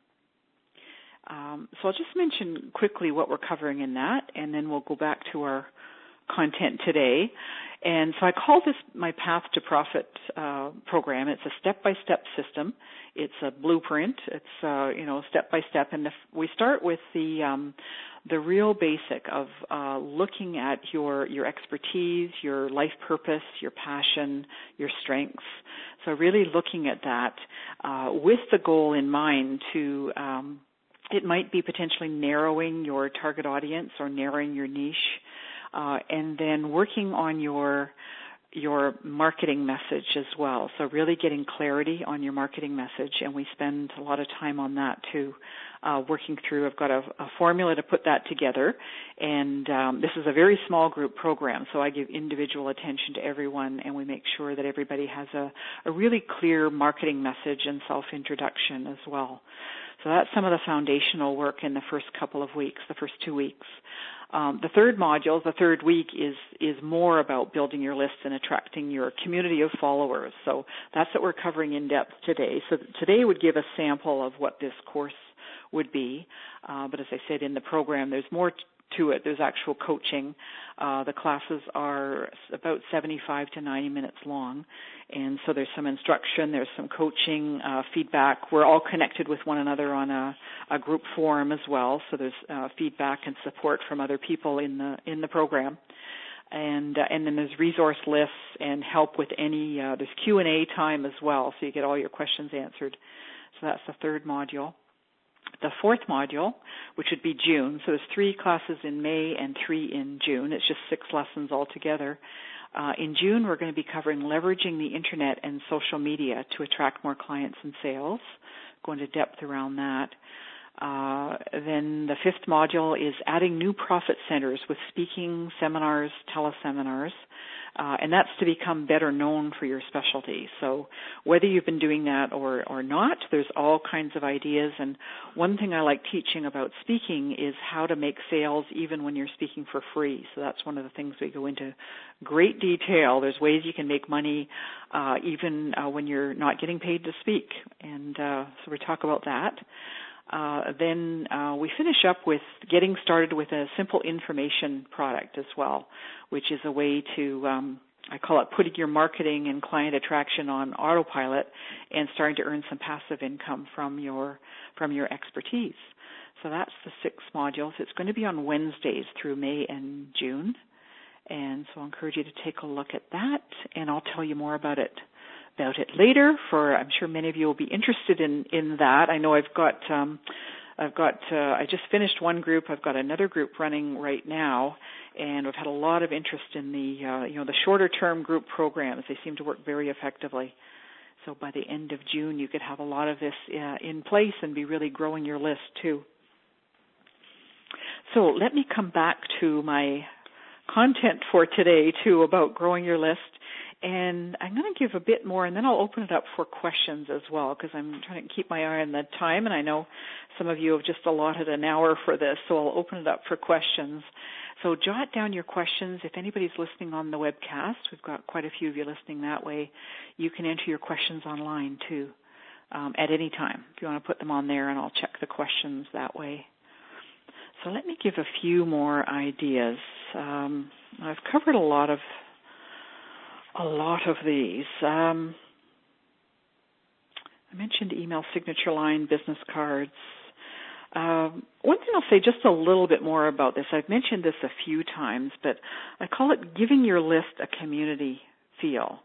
Um, so I'll just mention quickly what we're covering in that, and then we'll go back to our content today. And so I call this my Path to Profit uh, program. It's a step-by-step system. It's a blueprint. It's uh, you know step-by-step, and if we start with the um, the real basic of uh, looking at your your expertise, your life purpose, your passion, your strengths. So really looking at that uh, with the goal in mind to um, it might be potentially narrowing your target audience or narrowing your niche, uh, and then working on your your marketing message as well. So really getting clarity on your marketing message, and we spend a lot of time on that too, uh, working through. I've got a, a formula to put that together, and um, this is a very small group program, so I give individual attention to everyone, and we make sure that everybody has a, a really clear marketing message and self-introduction as well. So that's some of the foundational work in the first couple of weeks, the first two weeks. Um, the third module, the third week, is is more about building your list and attracting your community of followers. So that's what we're covering in depth today. So today would give a sample of what this course would be. Uh, but as I said, in the program, there's more t- to it. There's actual coaching. Uh, the classes are about seventy-five to ninety minutes long. And so there's some instruction, there's some coaching, uh, feedback. We're all connected with one another on a, a group forum as well. So there's uh, feedback and support from other people in the in the program. And uh, and then there's resource lists and help with any, uh, there's Q and A time as well, so you get all your questions answered. So that's the third module. The fourth module, which would be June, so there's three classes in May and three in June. It's just six lessons altogether. Uh, in June, we're going to be covering leveraging the internet and social media to attract more clients and sales, go into depth around that. Uh, then the fifth module is adding new profit centers with speaking, seminars, teleseminars, uh, and that's to become better known for your specialty. So whether you've been doing that or, or not, there's all kinds of ideas. And one thing I like teaching about speaking is how to make sales even when you're speaking for free. So that's one of the things we go into great detail. There's ways you can make money uh, even uh, when you're not getting paid to speak. And uh, so we talk about that. Uh, then uh, we finish up with getting started with a simple information product as well, which is a way to, um, I call it putting your marketing and client attraction on autopilot and starting to earn some passive income from your from your expertise. So that's the six modules. It's going to be on Wednesdays through May and June, and so I encourage you to take a look at that, and I'll tell you more about it. about it later. For I'm sure many of you will be interested in, in that. I know I've got um, I've got uh, I just finished one group. I've got another group running right now, and I've had a lot of interest in the uh, you know the shorter term group programs. They seem to work very effectively. So by the end of June, you could have a lot of this uh, in place and be really growing your list too. So let me come back to my content for today too about growing your list. And I'm going to give a bit more, and then I'll open it up for questions as well, because I'm trying to keep my eye on the time, and I know some of you have just allotted an hour for this, so I'll open it up for questions. So jot down your questions. If anybody's listening on the webcast, we've got quite a few of you listening that way, you can enter your questions online too, um, at any time. If you want to put them on there, and I'll check the questions that way. So let me give a few more ideas. Um, I've covered a lot of A lot of these. Um, I mentioned email signature line, business cards. Um, one thing I'll say just a little bit more about this. I've mentioned this a few times, but I call it giving your list a community feel.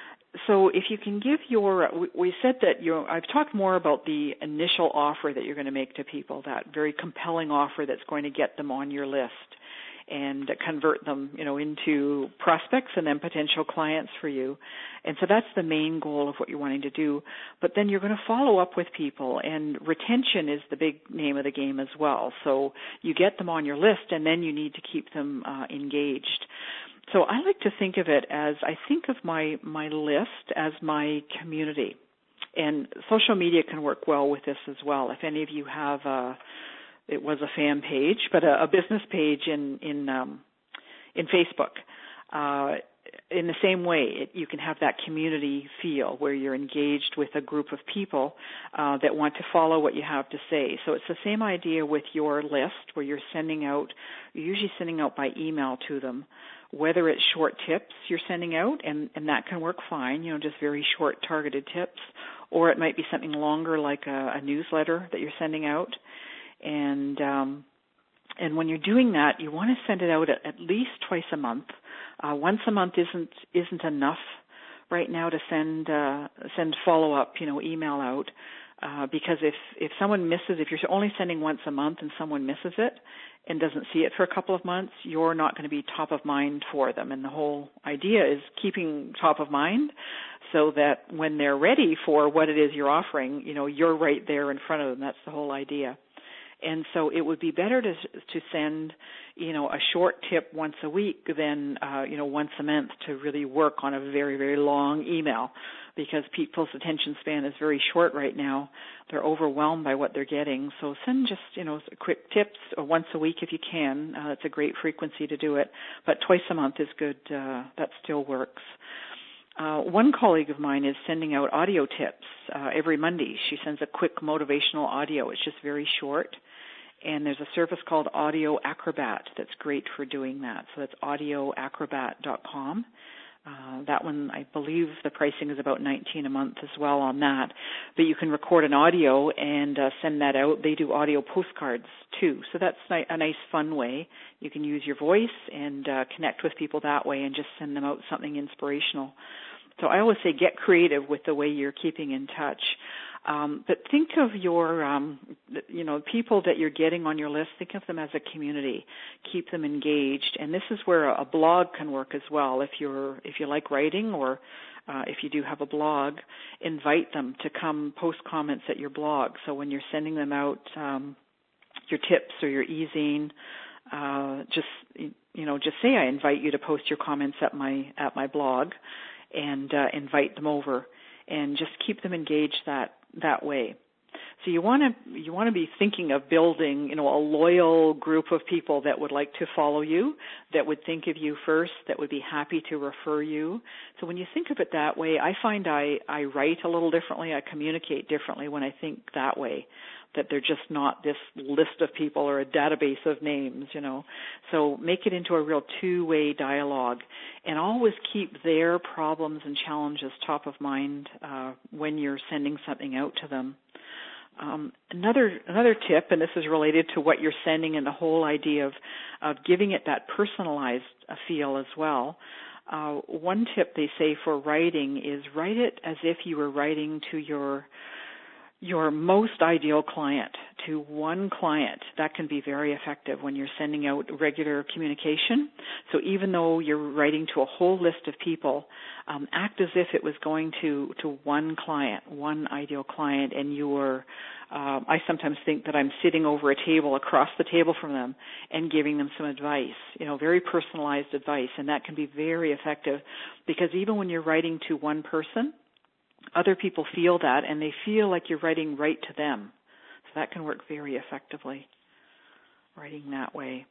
So if you can give your, we said that you, I've talked more about the initial offer that you're going to make to people, that very compelling offer that's going to get them on your list and convert them, you know, into prospects and then potential clients for you. And so that's the main goal of what you're wanting to do. But then you're going to follow up with people, and retention is the big name of the game as well. So you get them on your list, and then you need to keep them uh, engaged. So I like to think of it as, I think of my, my list as my community. And social media can work well with this as well. If any of you have a It was a fan page, but a, a business page in in um, in Facebook. Uh, in the same way, it, you can have that community feel where you're engaged with a group of people uh, that want to follow what you have to say. So it's the same idea with your list, where you're sending out, you're usually sending out by email to them, whether it's short tips you're sending out, and, and that can work fine, you know, just very short targeted tips, or it might be something longer like a, a newsletter that you're sending out. And um, and when you're doing that, you want to send it out at, at least twice a month. Uh, once a month isn't isn't enough right now to send uh, send follow up, you know, email out, uh, because if if someone misses, if you're only sending once a month and someone misses it and doesn't see it for a couple of months, you're not going to be top of mind for them. And the whole idea is keeping top of mind, so that when they're ready for what it is you're offering, you know, you're right there in front of them. That's the whole idea. And so it would be better to to send, you know, a short tip once a week than, uh, you know, once a month to really work on a very, very long email, because people's attention span is very short right now. They're overwhelmed by what they're getting. So send just, you know, quick tips or once a week if you can. Uh, it's a great frequency to do it. But twice a month is good. Uh, that still works. Uh, one colleague of mine is sending out audio tips uh, every Monday. She sends a quick motivational audio. It's just very short. And there's a service called Audio Acrobat that's great for doing that. So that's audio acrobat dot com. Uh, that one, I believe the pricing is about nineteen dollars a month as well on that. But you can record an audio and uh, send that out. They do audio postcards too. So that's a nice, fun way. You can use your voice and uh, connect with people that way and just send them out something inspirational. So I always say get creative with the way you're keeping in touch. Um, but think of your, um, you know, people that you're getting on your list, think of them as a community. Keep them engaged. And this is where a blog can work as well. If you're, if you like writing, or uh, if you do have a blog, invite them to come post comments at your blog. So when you're sending them out um, your tips or your e-zine, uh, just, you know, just say, I invite you to post your comments at my, at my blog, and uh, invite them over, and just keep them engaged that that way. So you want to you want to be thinking of building, you know, a loyal group of people that would like to follow you, that would think of you first, that would be happy to refer you. So when you think of it that way, I find I, I write a little differently, I communicate differently when I think that way, that they're just not this list of people or a database of names, you know. So make it into a real two-way dialogue, and always keep their problems and challenges top of mind uh, when you're sending something out to them. Um, another another tip, and this is related to what you're sending and the whole idea of, of giving it that personalized uh, feel as well. Uh, one tip they say for writing is write it as if you were writing to your your most ideal client to one client. That can be very effective when you're sending out regular communication. So even though you're writing to a whole list of people, um, act as if it was going to, to one client, one ideal client, and you were, um, I sometimes think that I'm sitting over a table across the table from them and giving them some advice, you know, very personalized advice, and that can be very effective because even when you're writing to one person, other people feel that, and they feel like you're writing right to them. So that can work very effectively, writing that way.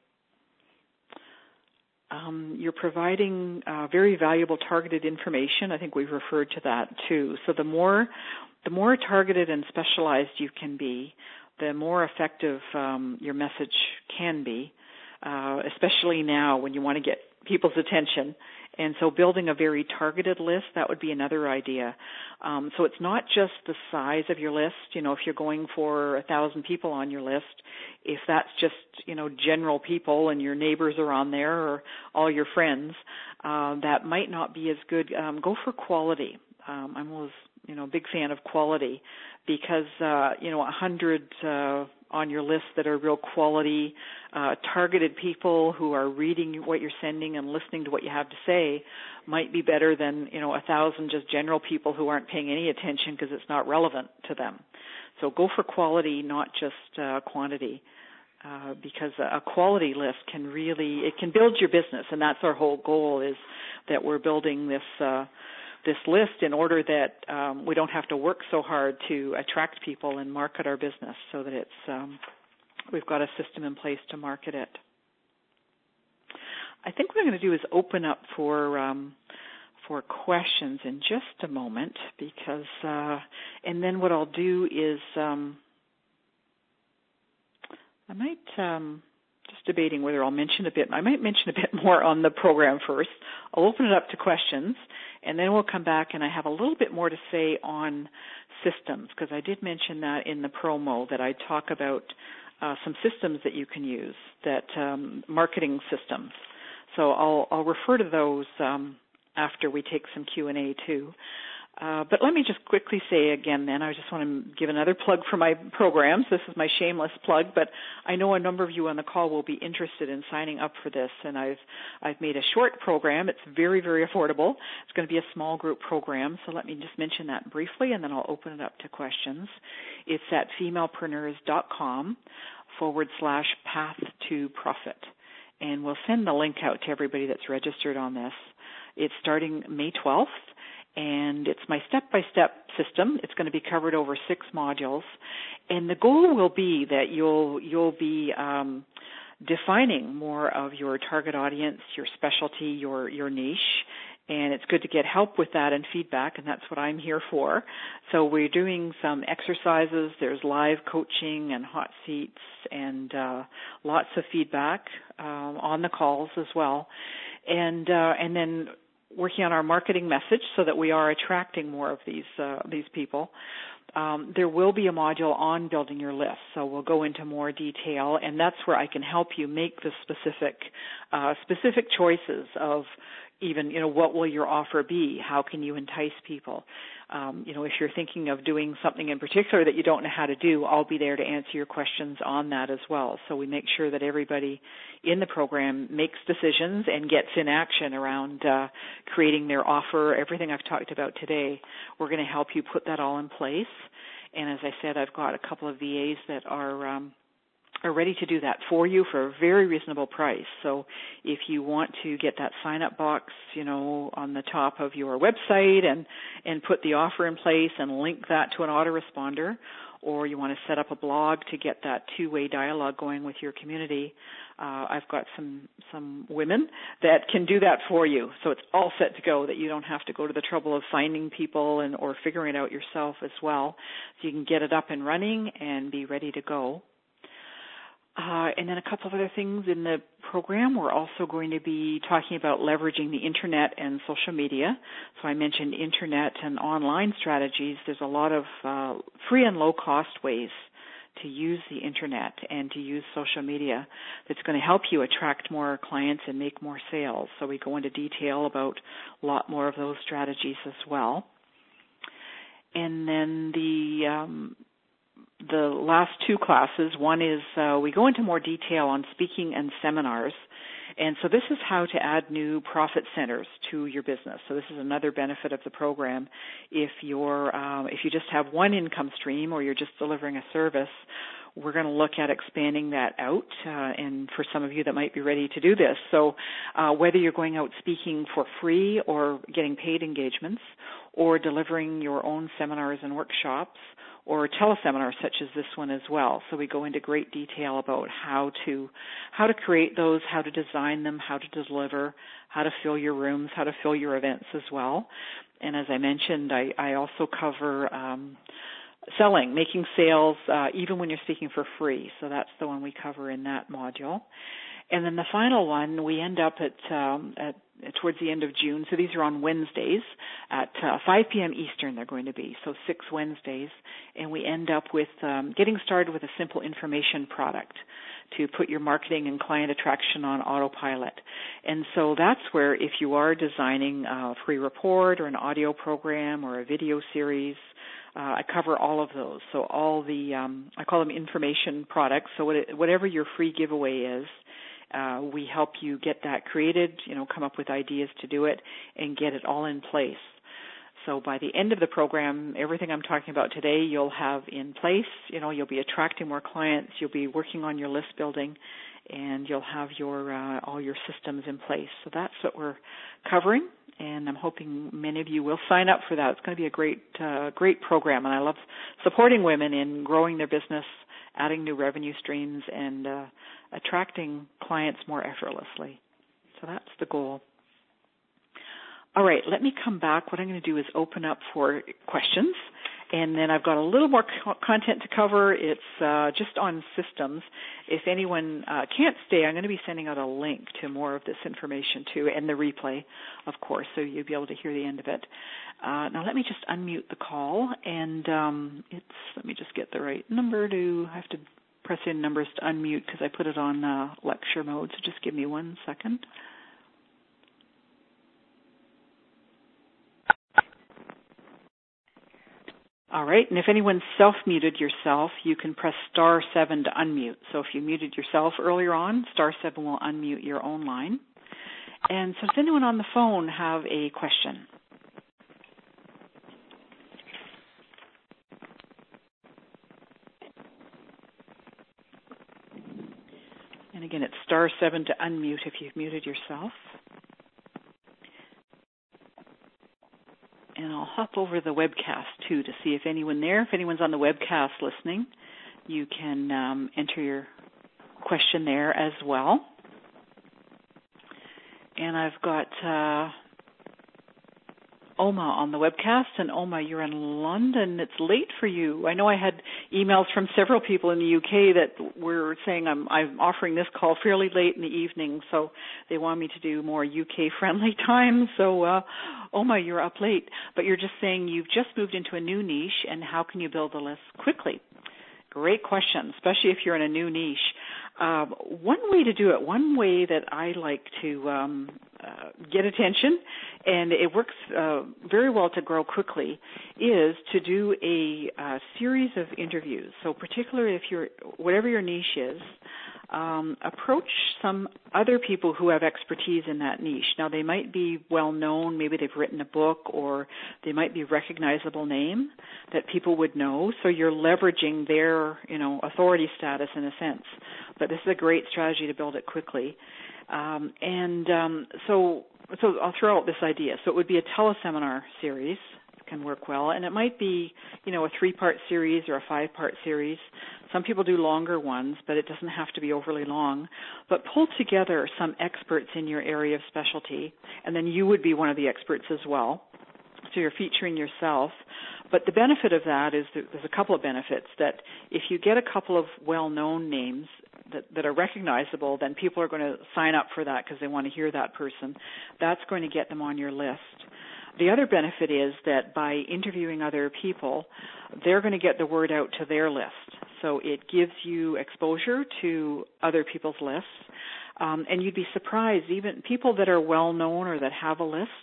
Um, you're providing uh, very valuable targeted information. I think we've referred to that too. So the more, the more targeted and specialized you can be, the more effective um, your message can be, uh, especially now when you want to get people's attention. And so building a very targeted list, that would be another idea. Um, so it's not just the size of your list. You know, if you're going for a thousand people on your list, if that's just, you know, general people and your neighbors are on there or all your friends, uh, that might not be as good. Um, go for quality. Um, I'm always, you know, a big fan of quality because, uh, you know, a hundred uh, on your list that are real quality, uh, targeted people who are reading what you're sending and listening to what you have to say might be better than, you know, a thousand just general people who aren't paying any attention because it's not relevant to them. So go for quality, not just uh, quantity, uh, because a quality list can really, it can build your business, and that's our whole goal is that we're building this uh, this list in order that um, we don't have to work so hard to attract people and market our business so that it's um, we've got a system in place to market it. I think what I'm going to do is open up for um, for questions in just a moment because, uh, and then what I'll do is um, I might, um, just debating whether I'll mention a bit, I might mention a bit more on the program first. I'll open it up to questions, and then we'll come back and I have a little bit more to say on systems because I did mention that in the promo that I talk about uh, some systems that you can use, that um, marketing systems. So I'll, I'll refer to those um, after we take some Q and A too. Uh, but let me just quickly say again then, I just want to give another plug for my programs. This is my shameless plug, but I know a number of you on the call will be interested in signing up for this, and I've I've made a short program. It's very, very affordable. It's going to be a small group program, so let me just mention that briefly, and then I'll open it up to questions. It's at femalepreneurs.com forward slash path to profit, and we'll send the link out to everybody that's registered on this. It's starting May twelfth. And it's my step-by-step system. It's going to be covered over six modules, and the goal will be that you'll you'll be um, defining more of your target audience, your specialty, your your niche, and it's good to get help with that and feedback, and that's what I'm here for. So we're doing some exercises. There's live coaching and hot seats, and uh, lots of feedback um, on the calls as well, and uh, and then working on our marketing message so that we are attracting more of these uh, these people. Um, there will be a module on building your list, so we'll go into more detail, and that's where I can help you make the specific uh, specific choices of even, you know, what will your offer be? How can you entice people? Um, you know, if you're thinking of doing something in particular that you don't know how to do, I'll be there to answer your questions on that as well. So we make sure that everybody in the program makes decisions and gets in action around uh, creating their offer, everything I've talked about today. We're going to help you put that all in place. And as I said, I've got a couple of V As that are um, are ready to do that for you for a very reasonable price. So if you want to get that sign-up box, you know, on the top of your website and, and put the offer in place and link that to an autoresponder, or you want to set up a blog to get that two-way dialogue going with your community, uh, I've got some some women that can do that for you. So it's all set to go, that you don't have to go to the trouble of finding people and or figuring it out yourself as well. So you can get it up and running and be ready to go. Uh, and then a couple of other things in the program. We're also going to be talking about leveraging the internet and social media. So I mentioned internet and online strategies. There's a lot of uh, free and low-cost ways to use the internet and to use social media that's going to help you attract more clients and make more sales. So we go into detail about a lot more of those strategies as well. And then the um, the last two classes. One is uh, we go into more detail on speaking and seminars. And so this is how to add new profit centers to your business. So this is another benefit of the program. If you're, um, if you just have one income stream or you're just delivering a service, we're going to look at expanding that out. Uh, and for some of you that might be ready to do this, so uh, whether you're going out speaking for free or getting paid engagements, or delivering your own seminars and workshops, or teleseminars such as this one as well. So we go into great detail about how to how to create those, how to design them, how to deliver, how to fill your rooms, how to fill your events as well. And as I mentioned, I, I also cover um, selling, making sales, uh, even when you're speaking for free. So that's the one we cover in that module. And then the final one, we end up at, um, at towards the end of June. So these are on Wednesdays at uh, five p.m. Eastern they're going to be, so six Wednesdays. And we end up with um, getting started with a simple information product to put your marketing and client attraction on autopilot. And so that's where if you are designing a free report or an audio program or a video series, uh, I cover all of those. So all the, um, I call them information products. So what it, whatever your free giveaway is, Uh, we help you get that created, you know, come up with ideas to do it and get it all in place. So by the end of the program, everything I'm talking about today, you'll have in place. You know, you'll be attracting more clients. You'll be working on your list building, and you'll have your uh, all your systems in place. So that's what we're covering, and I'm hoping many of you will sign up for that. It's going to be a great, uh, great program, and I love supporting women in growing their business, adding new revenue streams, and uh, attracting clients more effortlessly. So that's the goal. All right, let me come back. What I'm going to do is open up for questions, and then I've got a little more co- content to cover. It's uh, just on systems. If anyone uh, can't stay, I'm going to be sending out a link to more of this information too, and the replay, of course, so you'll be able to hear the end of it. Uh, now let me just unmute the call, and um, it's let me just get the right number to. I have to press in numbers to unmute because I put it on uh, lecture mode. So just give me one second. All right, and if anyone's self-muted yourself, you can press star seven to unmute. So if you muted yourself earlier on, star seven will unmute your own line. And so does anyone on the phone have a question? And again, it's star seven to unmute if you've muted yourself. And I'll hop over the webcast, too, to see if anyone there, if anyone's on the webcast listening, you can um, enter your question there as well. And I've got uh, Oma on the webcast. And Oma, you're in London. It's late for you. I know I had emails from several people in the U K that were saying I'm, I'm offering this call fairly late in the evening, so they want me to do more U K-friendly time. So, uh, Oma, you're up late. But you're just saying you've just moved into a new niche, and how can you build a list quickly? Great question, especially if you're in a new niche. Uh, one way to do it, one way that I like to um, uh, get attention, and it works uh, very well to grow quickly, is to do a, uh series of interviews. So particularly if you're, whatever your niche is, um, approach some other people who have expertise in that niche. Now, they might be well known, maybe they've written a book, or they might be a recognizable name that people would know. So you're leveraging their, you know, authority status in a sense. But this is a great strategy to build it quickly. Um, and um, so, so I'll throw out this idea. So it would be a teleseminar series. Can work well, and it might be, you know, a three-part series or a five-part series. Some people do longer ones, but it doesn't have to be overly long. But pull together some experts in your area of specialty, and then you would be one of the experts as well. So you're featuring yourself. But the benefit of that is that there's a couple of benefits, that if you get a couple of well-known names that, that are recognizable, then people are going to sign up for that because they want to hear that person. That's going to get them on your list. The other benefit is that by interviewing other people, they're going to get the word out to their list. So it gives you exposure to other people's lists. Um, and you'd be surprised, even people that are well known or that have a list,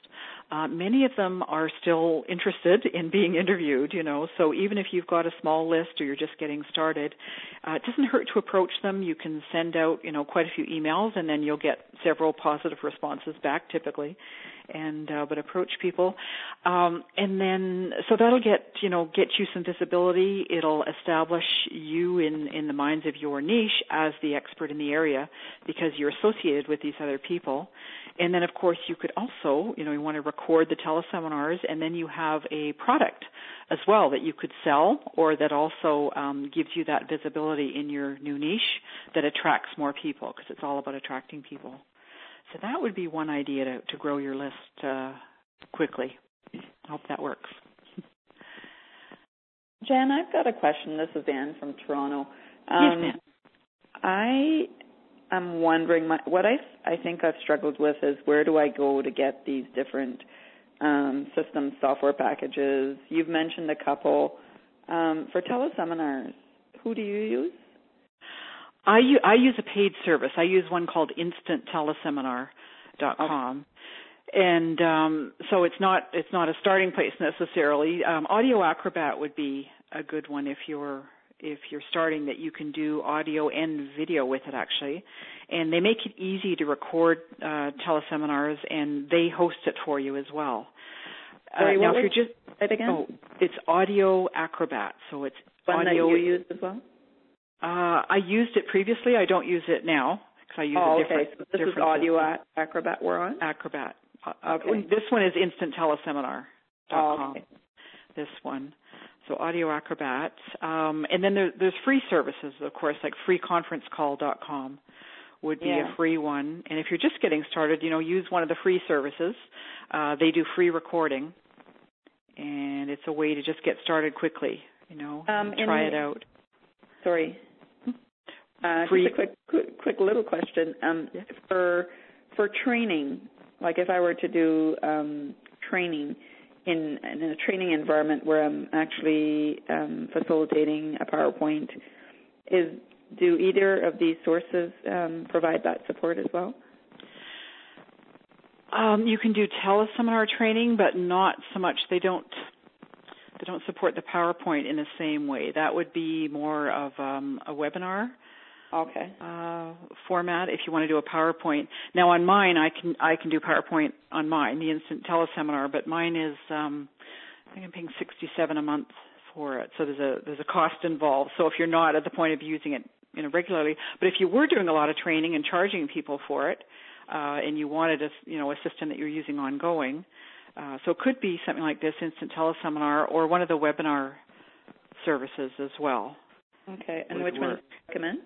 uh, many of them are still interested in being interviewed, you know, so even if you've got a small list or you're just getting started, uh, it doesn't hurt to approach them. You can send out, you know, quite a few emails, and then you'll get several positive responses back typically. And uh, but approach people, um, and then so that'll get you know get you some visibility. It'll establish you in in the minds of your niche as the expert in the area because you're associated with these other people. And then of course you could also you know you want to record the teleseminars, and then you have a product as well that you could sell, or that also um, gives you that visibility in your new niche that attracts more people, because it's all about attracting people. So that would be one idea to, to grow your list uh, quickly. I hope that works. Jan, I've got a question. This is Anne from Toronto. yes, Um, ma'am. I am wondering, my, what I, I think I've struggled with is where do I go to get these different um, system software packages? You've mentioned a couple. Um, for teleseminars, who do you use? I, u- I use a paid service. I use one called instant teleseminar dot com. Okay. And um, so it's not it's not a starting place necessarily. Um, Audio Acrobat would be a good one if you're if you're starting, that you can do audio and video with it actually. And they make it easy to record uh, teleseminars, and they host it for you as well. Sorry, uh, what now was if you're just it again? Oh, it's Audio Acrobat. So it's one audio that you use as well. Uh, I used it previously. I don't use it now because I use oh, a different. Okay, so this is Audio system. Acrobat we're on? Acrobat. Uh, okay. This one is instant teleseminar dot com. Oh, okay. This one. So Audio Acrobat. Um, and then there, there's free services, of course, like free conference call dot com would be yeah. a free one. And if you're just getting started, you know, use one of the free services. Uh, they do free recording, and it's a way to just get started quickly, you know, um, try it out. Sorry. Uh, just a quick, quick, quick little question. Um, yeah. For for training, like if I were to do um, training in, in a training environment where I'm actually um, facilitating a PowerPoint, is do either of these sources um, provide that support as well? Um, you can do teleseminar training, but not so much. They don't. They don't support the PowerPoint in the same way. That would be more of um, a webinar. Okay. Uh, format if you want to do a PowerPoint. Now on mine, I can I can do PowerPoint on mine, the instant teleseminar, but mine is um, I think I'm paying sixty-seven dollars a month for it. So there's a there's a cost involved. So if you're not at the point of using it, you know, regularly, but if you were doing a lot of training and charging people for it, uh, and you wanted a you know a system that you're using ongoing, uh, so it could be something like this instant teleseminar or one of the webinar services as well. Okay. And which one do you recommend?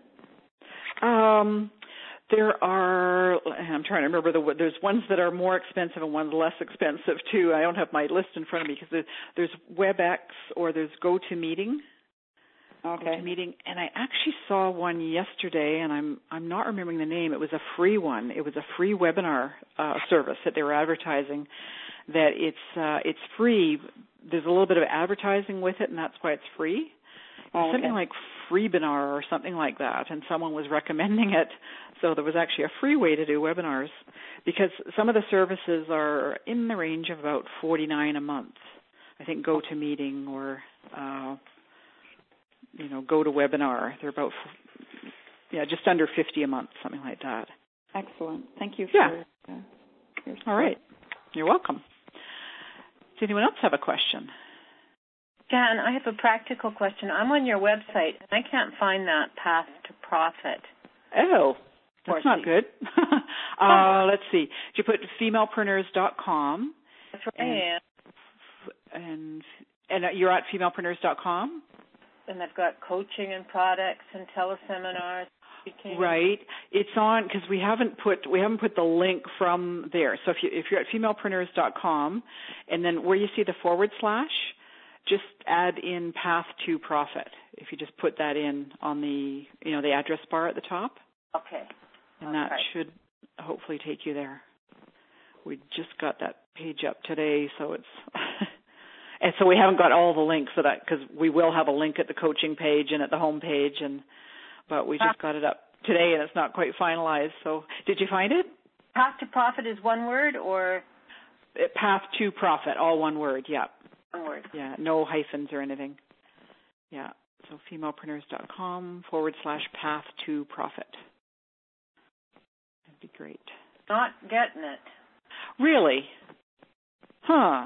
Um, there are, I'm trying to remember, the, there's ones that are more expensive and ones less expensive too. I don't have my list in front of me because there's WebEx or there's GoToMeeting. Okay. GoToMeeting, and I actually saw one yesterday, and I'm I'm not remembering the name. It was a free one. It was a free webinar uh, service that they were advertising. That it's uh, it's free. There's a little bit of advertising with it, and that's why it's free. Oh, okay. Something like Freebinar or something like that, and someone was recommending it. So there was actually a free way to do webinars, because some of the services are in the range of about forty-nine dollars a month. I think GoToMeeting or uh, you know GoToWebinar. They're about yeah just under fifty dollars a month, something like that. Excellent. Thank you. For, yeah. Uh, your All right. You're welcome. Does anyone else have a question? Jan, I have a practical question. I'm on your website, and I can't find that path to profit. Oh, that's not good. uh, let's see. Did you put femalepreneurs dot com? That's right. And, and, and you're at femalepreneurs dot com? And I've got coaching and products and teleseminars. Right. It's on, because we haven't put we haven't put the link from there. So if you if you're at femalepreneurs dot com, and then where you see the forward slash, just add in path to profit. If you just put that in on the, you know, the address bar at the top. Okay. And okay. that should hopefully take you there. We just got that page up today, so it's, and so we haven't got all the links for that, because we will have a link at the coaching page and at the home page, and, but we just got it up today and it's not quite finalized. So did you find it? Path to profit is one word, or? Path to Profit, all one word, yeah. One word. Yeah, no hyphens or anything. Yeah, so femalepreneurs.com forward slash path to profit. That'd be great. Not getting it. Really? Huh.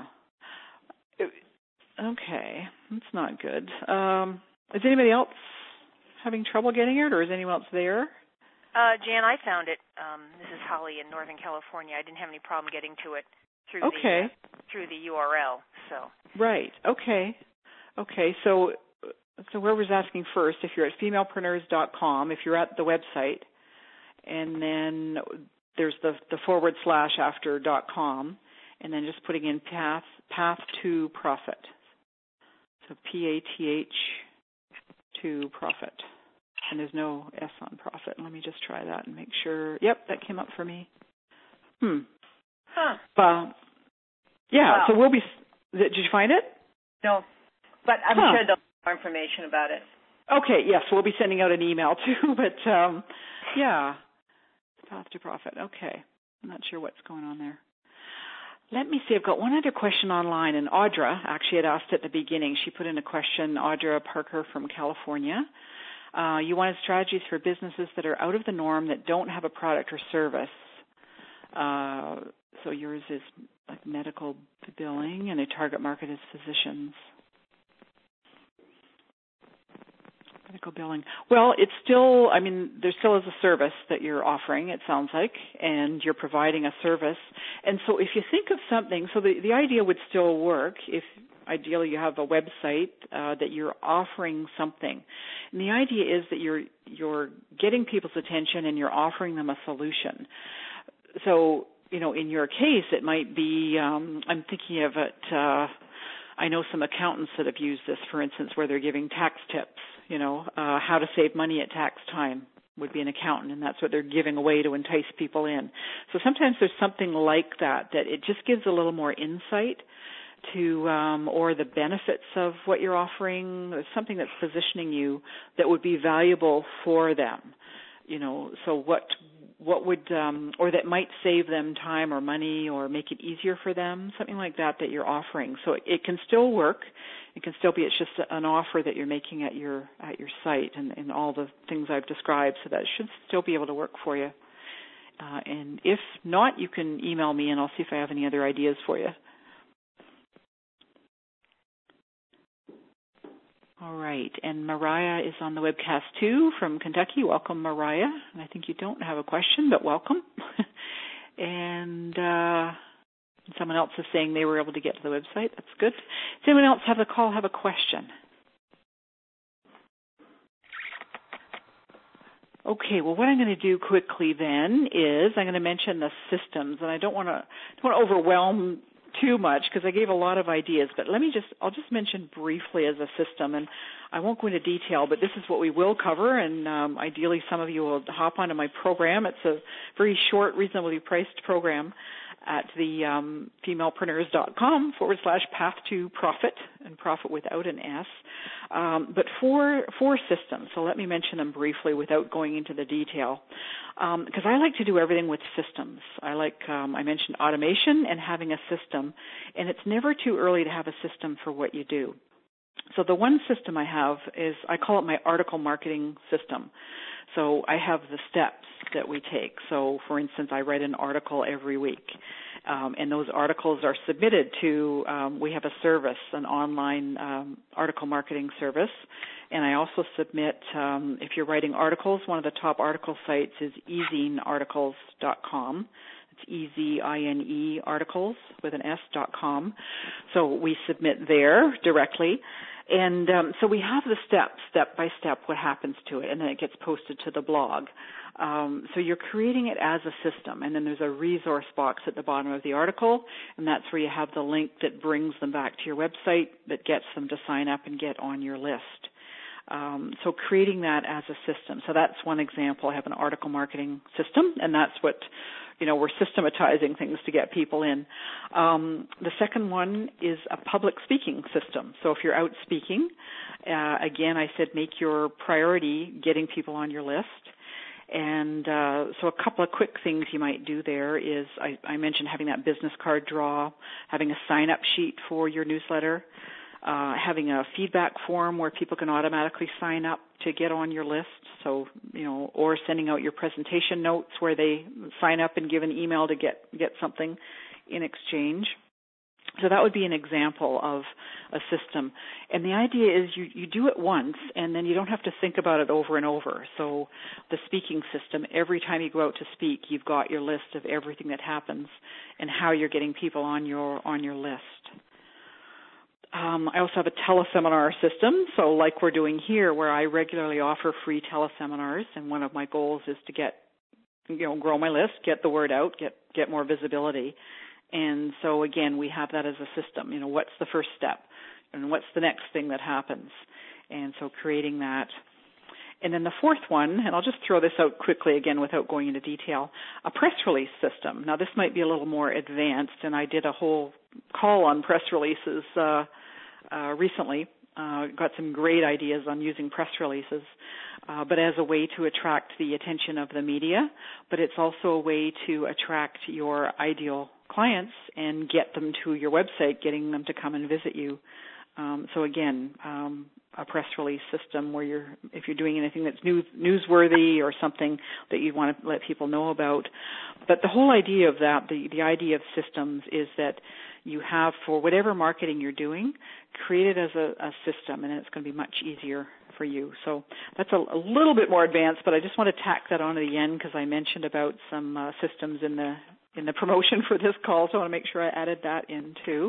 Okay, that's not good. Um, is anybody else having trouble getting it, or is anyone else there? Uh, Jan, I found it. Um, this is Holly in Northern California. I didn't have any problem getting to it through okay. the uh, through the U R L. So right. Okay. Okay. So so whoever's asking first, if you're at femalepreneurs dot com, if you're at the website, and then there's the the forward slash after dot com, and then just putting in path path to profit. So P A T H to profit. And there's no S on profit. Let me just try that and make sure. Yep, that came up for me. Hmm. Huh. Well, yeah, wow. so we'll be, did you find it? No, but I'm huh. sure there'll be more information about it. Okay, yes, we'll be sending out an email too, but um, yeah, path to profit. Okay, I'm not sure what's going on there. Let me see, I've got one other question online, and Audra actually had asked at the beginning. She put in a question, Audra Parker from California. Uh, you wanted strategies for businesses that are out of the norm that don't have a product or service. Uh, so yours is like medical billing, and a target market is physicians. Medical billing. Well, it's still, I mean, there still is a service that you're offering, it sounds like, and you're providing a service. And so if you think of something, so the, the idea would still work if ideally you have a website uh, that you're offering something. And the idea is that you're you're getting people's attention and you're offering them a solution. So, you know, in your case, it might be, um, I'm thinking of it, uh, I know some accountants that have used this, for instance, where they're giving tax tips, you know, uh, how to save money at tax time would be an accountant, and that's what they're giving away to entice people in. So sometimes there's something like that, that it just gives a little more insight to, um, or the benefits of what you're offering, or something that's positioning you that would be valuable for them. You know, so what what would, um, or that might save them time or money or make it easier for them, something like that that you're offering. So it, it can still work. It can still be, it's just an offer that you're making at your at your site and, and all the things I've described, so that it should still be able to work for you. Uh, and if not, you can email me and I'll see if I have any other ideas for you. All right, and Mariah is on the webcast too from Kentucky. Welcome, Mariah. And I think you don't have a question, but welcome. and uh, someone else is saying they were able to get to the website. That's good. Does anyone else have the call have a question? Okay, well, what I'm going to do quickly then is I'm going to mention the systems, and I don't want to don't want to overwhelm too much because I gave a lot of ideas, but let me just, I'll just mention briefly as a system, and I won't go into detail, but this is what we will cover, and um, ideally some of you will hop onto my program. It's a very short, reasonably priced program at the um, femalepreneurs.com forward slash path to profit, and profit without an S. Um, but four, four systems, so let me mention them briefly without going into the detail. Because um, I like to do everything with systems. I like, um, I mentioned automation and having a system, and it's never too early to have a system for what you do. So the one system I have is, I call it my article marketing system. So I have the steps that we take. So, for instance, I write an article every week, um, and those articles are submitted to, um, we have a service, an online um, article marketing service, and I also submit, um, if you're writing articles, one of the top article sites is e zine articles dot com. It's E Z I N E articles with an S dot com. So we submit there directly. And um, so we have the steps, step by step, what happens to it, and then it gets posted to the blog. Um, so you're creating it as a system, and then there's a resource box at the bottom of the article, and that's where you have the link that brings them back to your website that gets them to sign up and get on your list. Um, so creating that as a system. So that's one example. I have an article marketing system, and that's what, you know, we're systematizing things to get people in. Um, the second one is a public speaking system. So if you're out speaking, uh, again, I said make your priority getting people on your list. And uh, so a couple of quick things you might do there is I, I mentioned having that business card draw, having a sign-up sheet for your newsletter, uh, having a feedback form where people can automatically sign up to get on your list. So, you know, or sending out your presentation notes where they sign up and give an email to get, get something in exchange. So that would be an example of a system. And the idea is you, you do it once, and then you don't have to think about it over and over. So the speaking system, every time you go out to speak, you've got your list of everything that happens and how you're getting people on your on your list. Um, I also have a teleseminar system, so like we're doing here, where I regularly offer free teleseminars, and one of my goals is to get, you know, grow my list, get the word out, get get more visibility. And so, again, we have that as a system. You know, what's the first step? And what's the next thing that happens? And so creating that. And then the fourth one, and I'll just throw this out quickly again without going into detail, a press release system. Now, this might be a little more advanced, and I did a whole call on press releases uh, uh, recently. Uh, got some great ideas on using press releases, uh, but as a way to attract the attention of the media, but it's also a way to attract your ideal clients and get them to your website, getting them to come and visit you. Um, so again, um, a press release system where you're, if you're doing anything that's news, newsworthy or something that you want to let people know about. But the whole idea of that, the, the idea of systems is that you have, for whatever marketing you're doing, create it as a, a system, and it's going to be much easier for you. So that's a, a little bit more advanced, but I just want to tack that on to the end because I mentioned about some uh, systems in the in the promotion for this call, so I want to make sure I added that in too.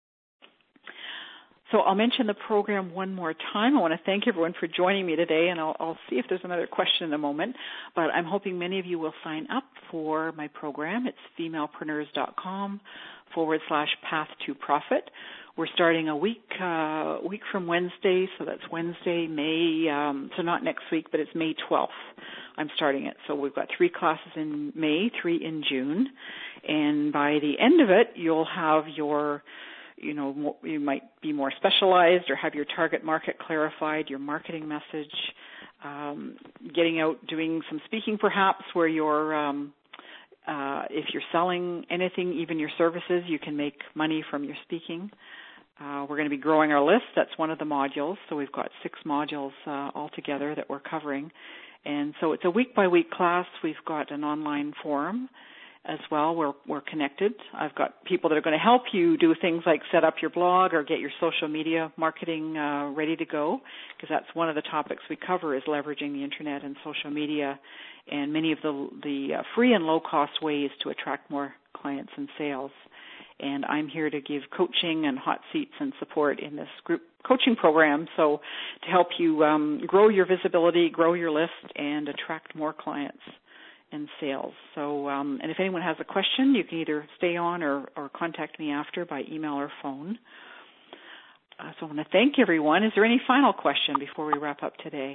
So I'll mention the program one more time. I want to thank everyone for joining me today, and I'll, I'll see if there's another question in a moment. But I'm hoping many of you will sign up for my program. It's femalepreneurs.com forward slash path to profit. We're starting a week uh, week from Wednesday, so that's Wednesday, May, um, so not next week, but it's May twelfth. I'm starting it. So we've got three classes in May, three in June, and by the end of it, you'll have your, you know, you might be more specialized or have your target market clarified, your marketing message, um, getting out, doing some speaking perhaps where you're, um, uh, if you're selling anything, even your services, you can make money from your speaking. Uh, we're going to be growing our list. That's one of the modules. So we've got six modules uh, altogether that we're covering. And so it's a week-by-week class. We've got an online forum as well. We're, we're connected. I've got people that are going to help you do things like set up your blog or get your social media marketing uh, ready to go, because that's one of the topics we cover is leveraging the internet and social media and many of the, the uh, free and low-cost ways to attract more clients and sales. And I'm here to give coaching and hot seats and support in this group coaching program, so to help you um, grow your visibility, grow your list, and attract more clients and sales. So, um, and if anyone has a question, you can either stay on or, or contact me after by email or phone. Uh, so I want to thank everyone. Is there any final question before we wrap up today?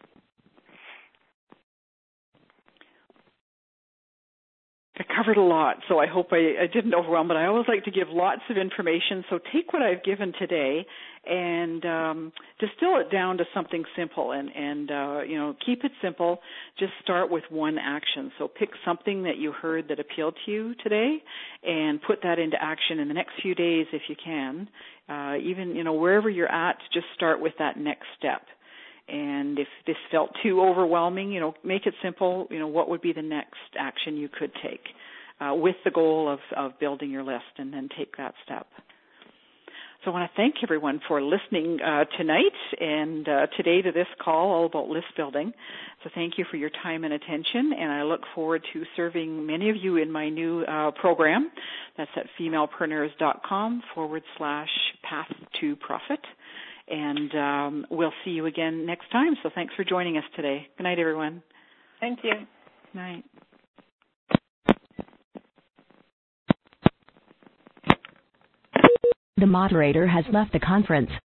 I covered a lot, so I hope I, I didn't overwhelm, but I always like to give lots of information. So take what I've given today and um, distill it down to something simple and, and uh, you know, keep it simple. Just start with one action. So pick something that you heard that appealed to you today and put that into action in the next few days if you can. Uh, even, you know, wherever you're at, just start with that next step. And if this felt too overwhelming, you know, make it simple. You know, what would be the next action you could take uh, with the goal of, of building your list, and then take that step. So I want to thank everyone for listening uh, tonight and uh, today to this call all about list building. So thank you for your time and attention, and I look forward to serving many of you in my new uh, program. That's at femalepreneurs.com forward slash path to profit. And um, we'll see you again next time. So thanks for joining us today. Good night, everyone. Thank you. Good night. The moderator has left the conference.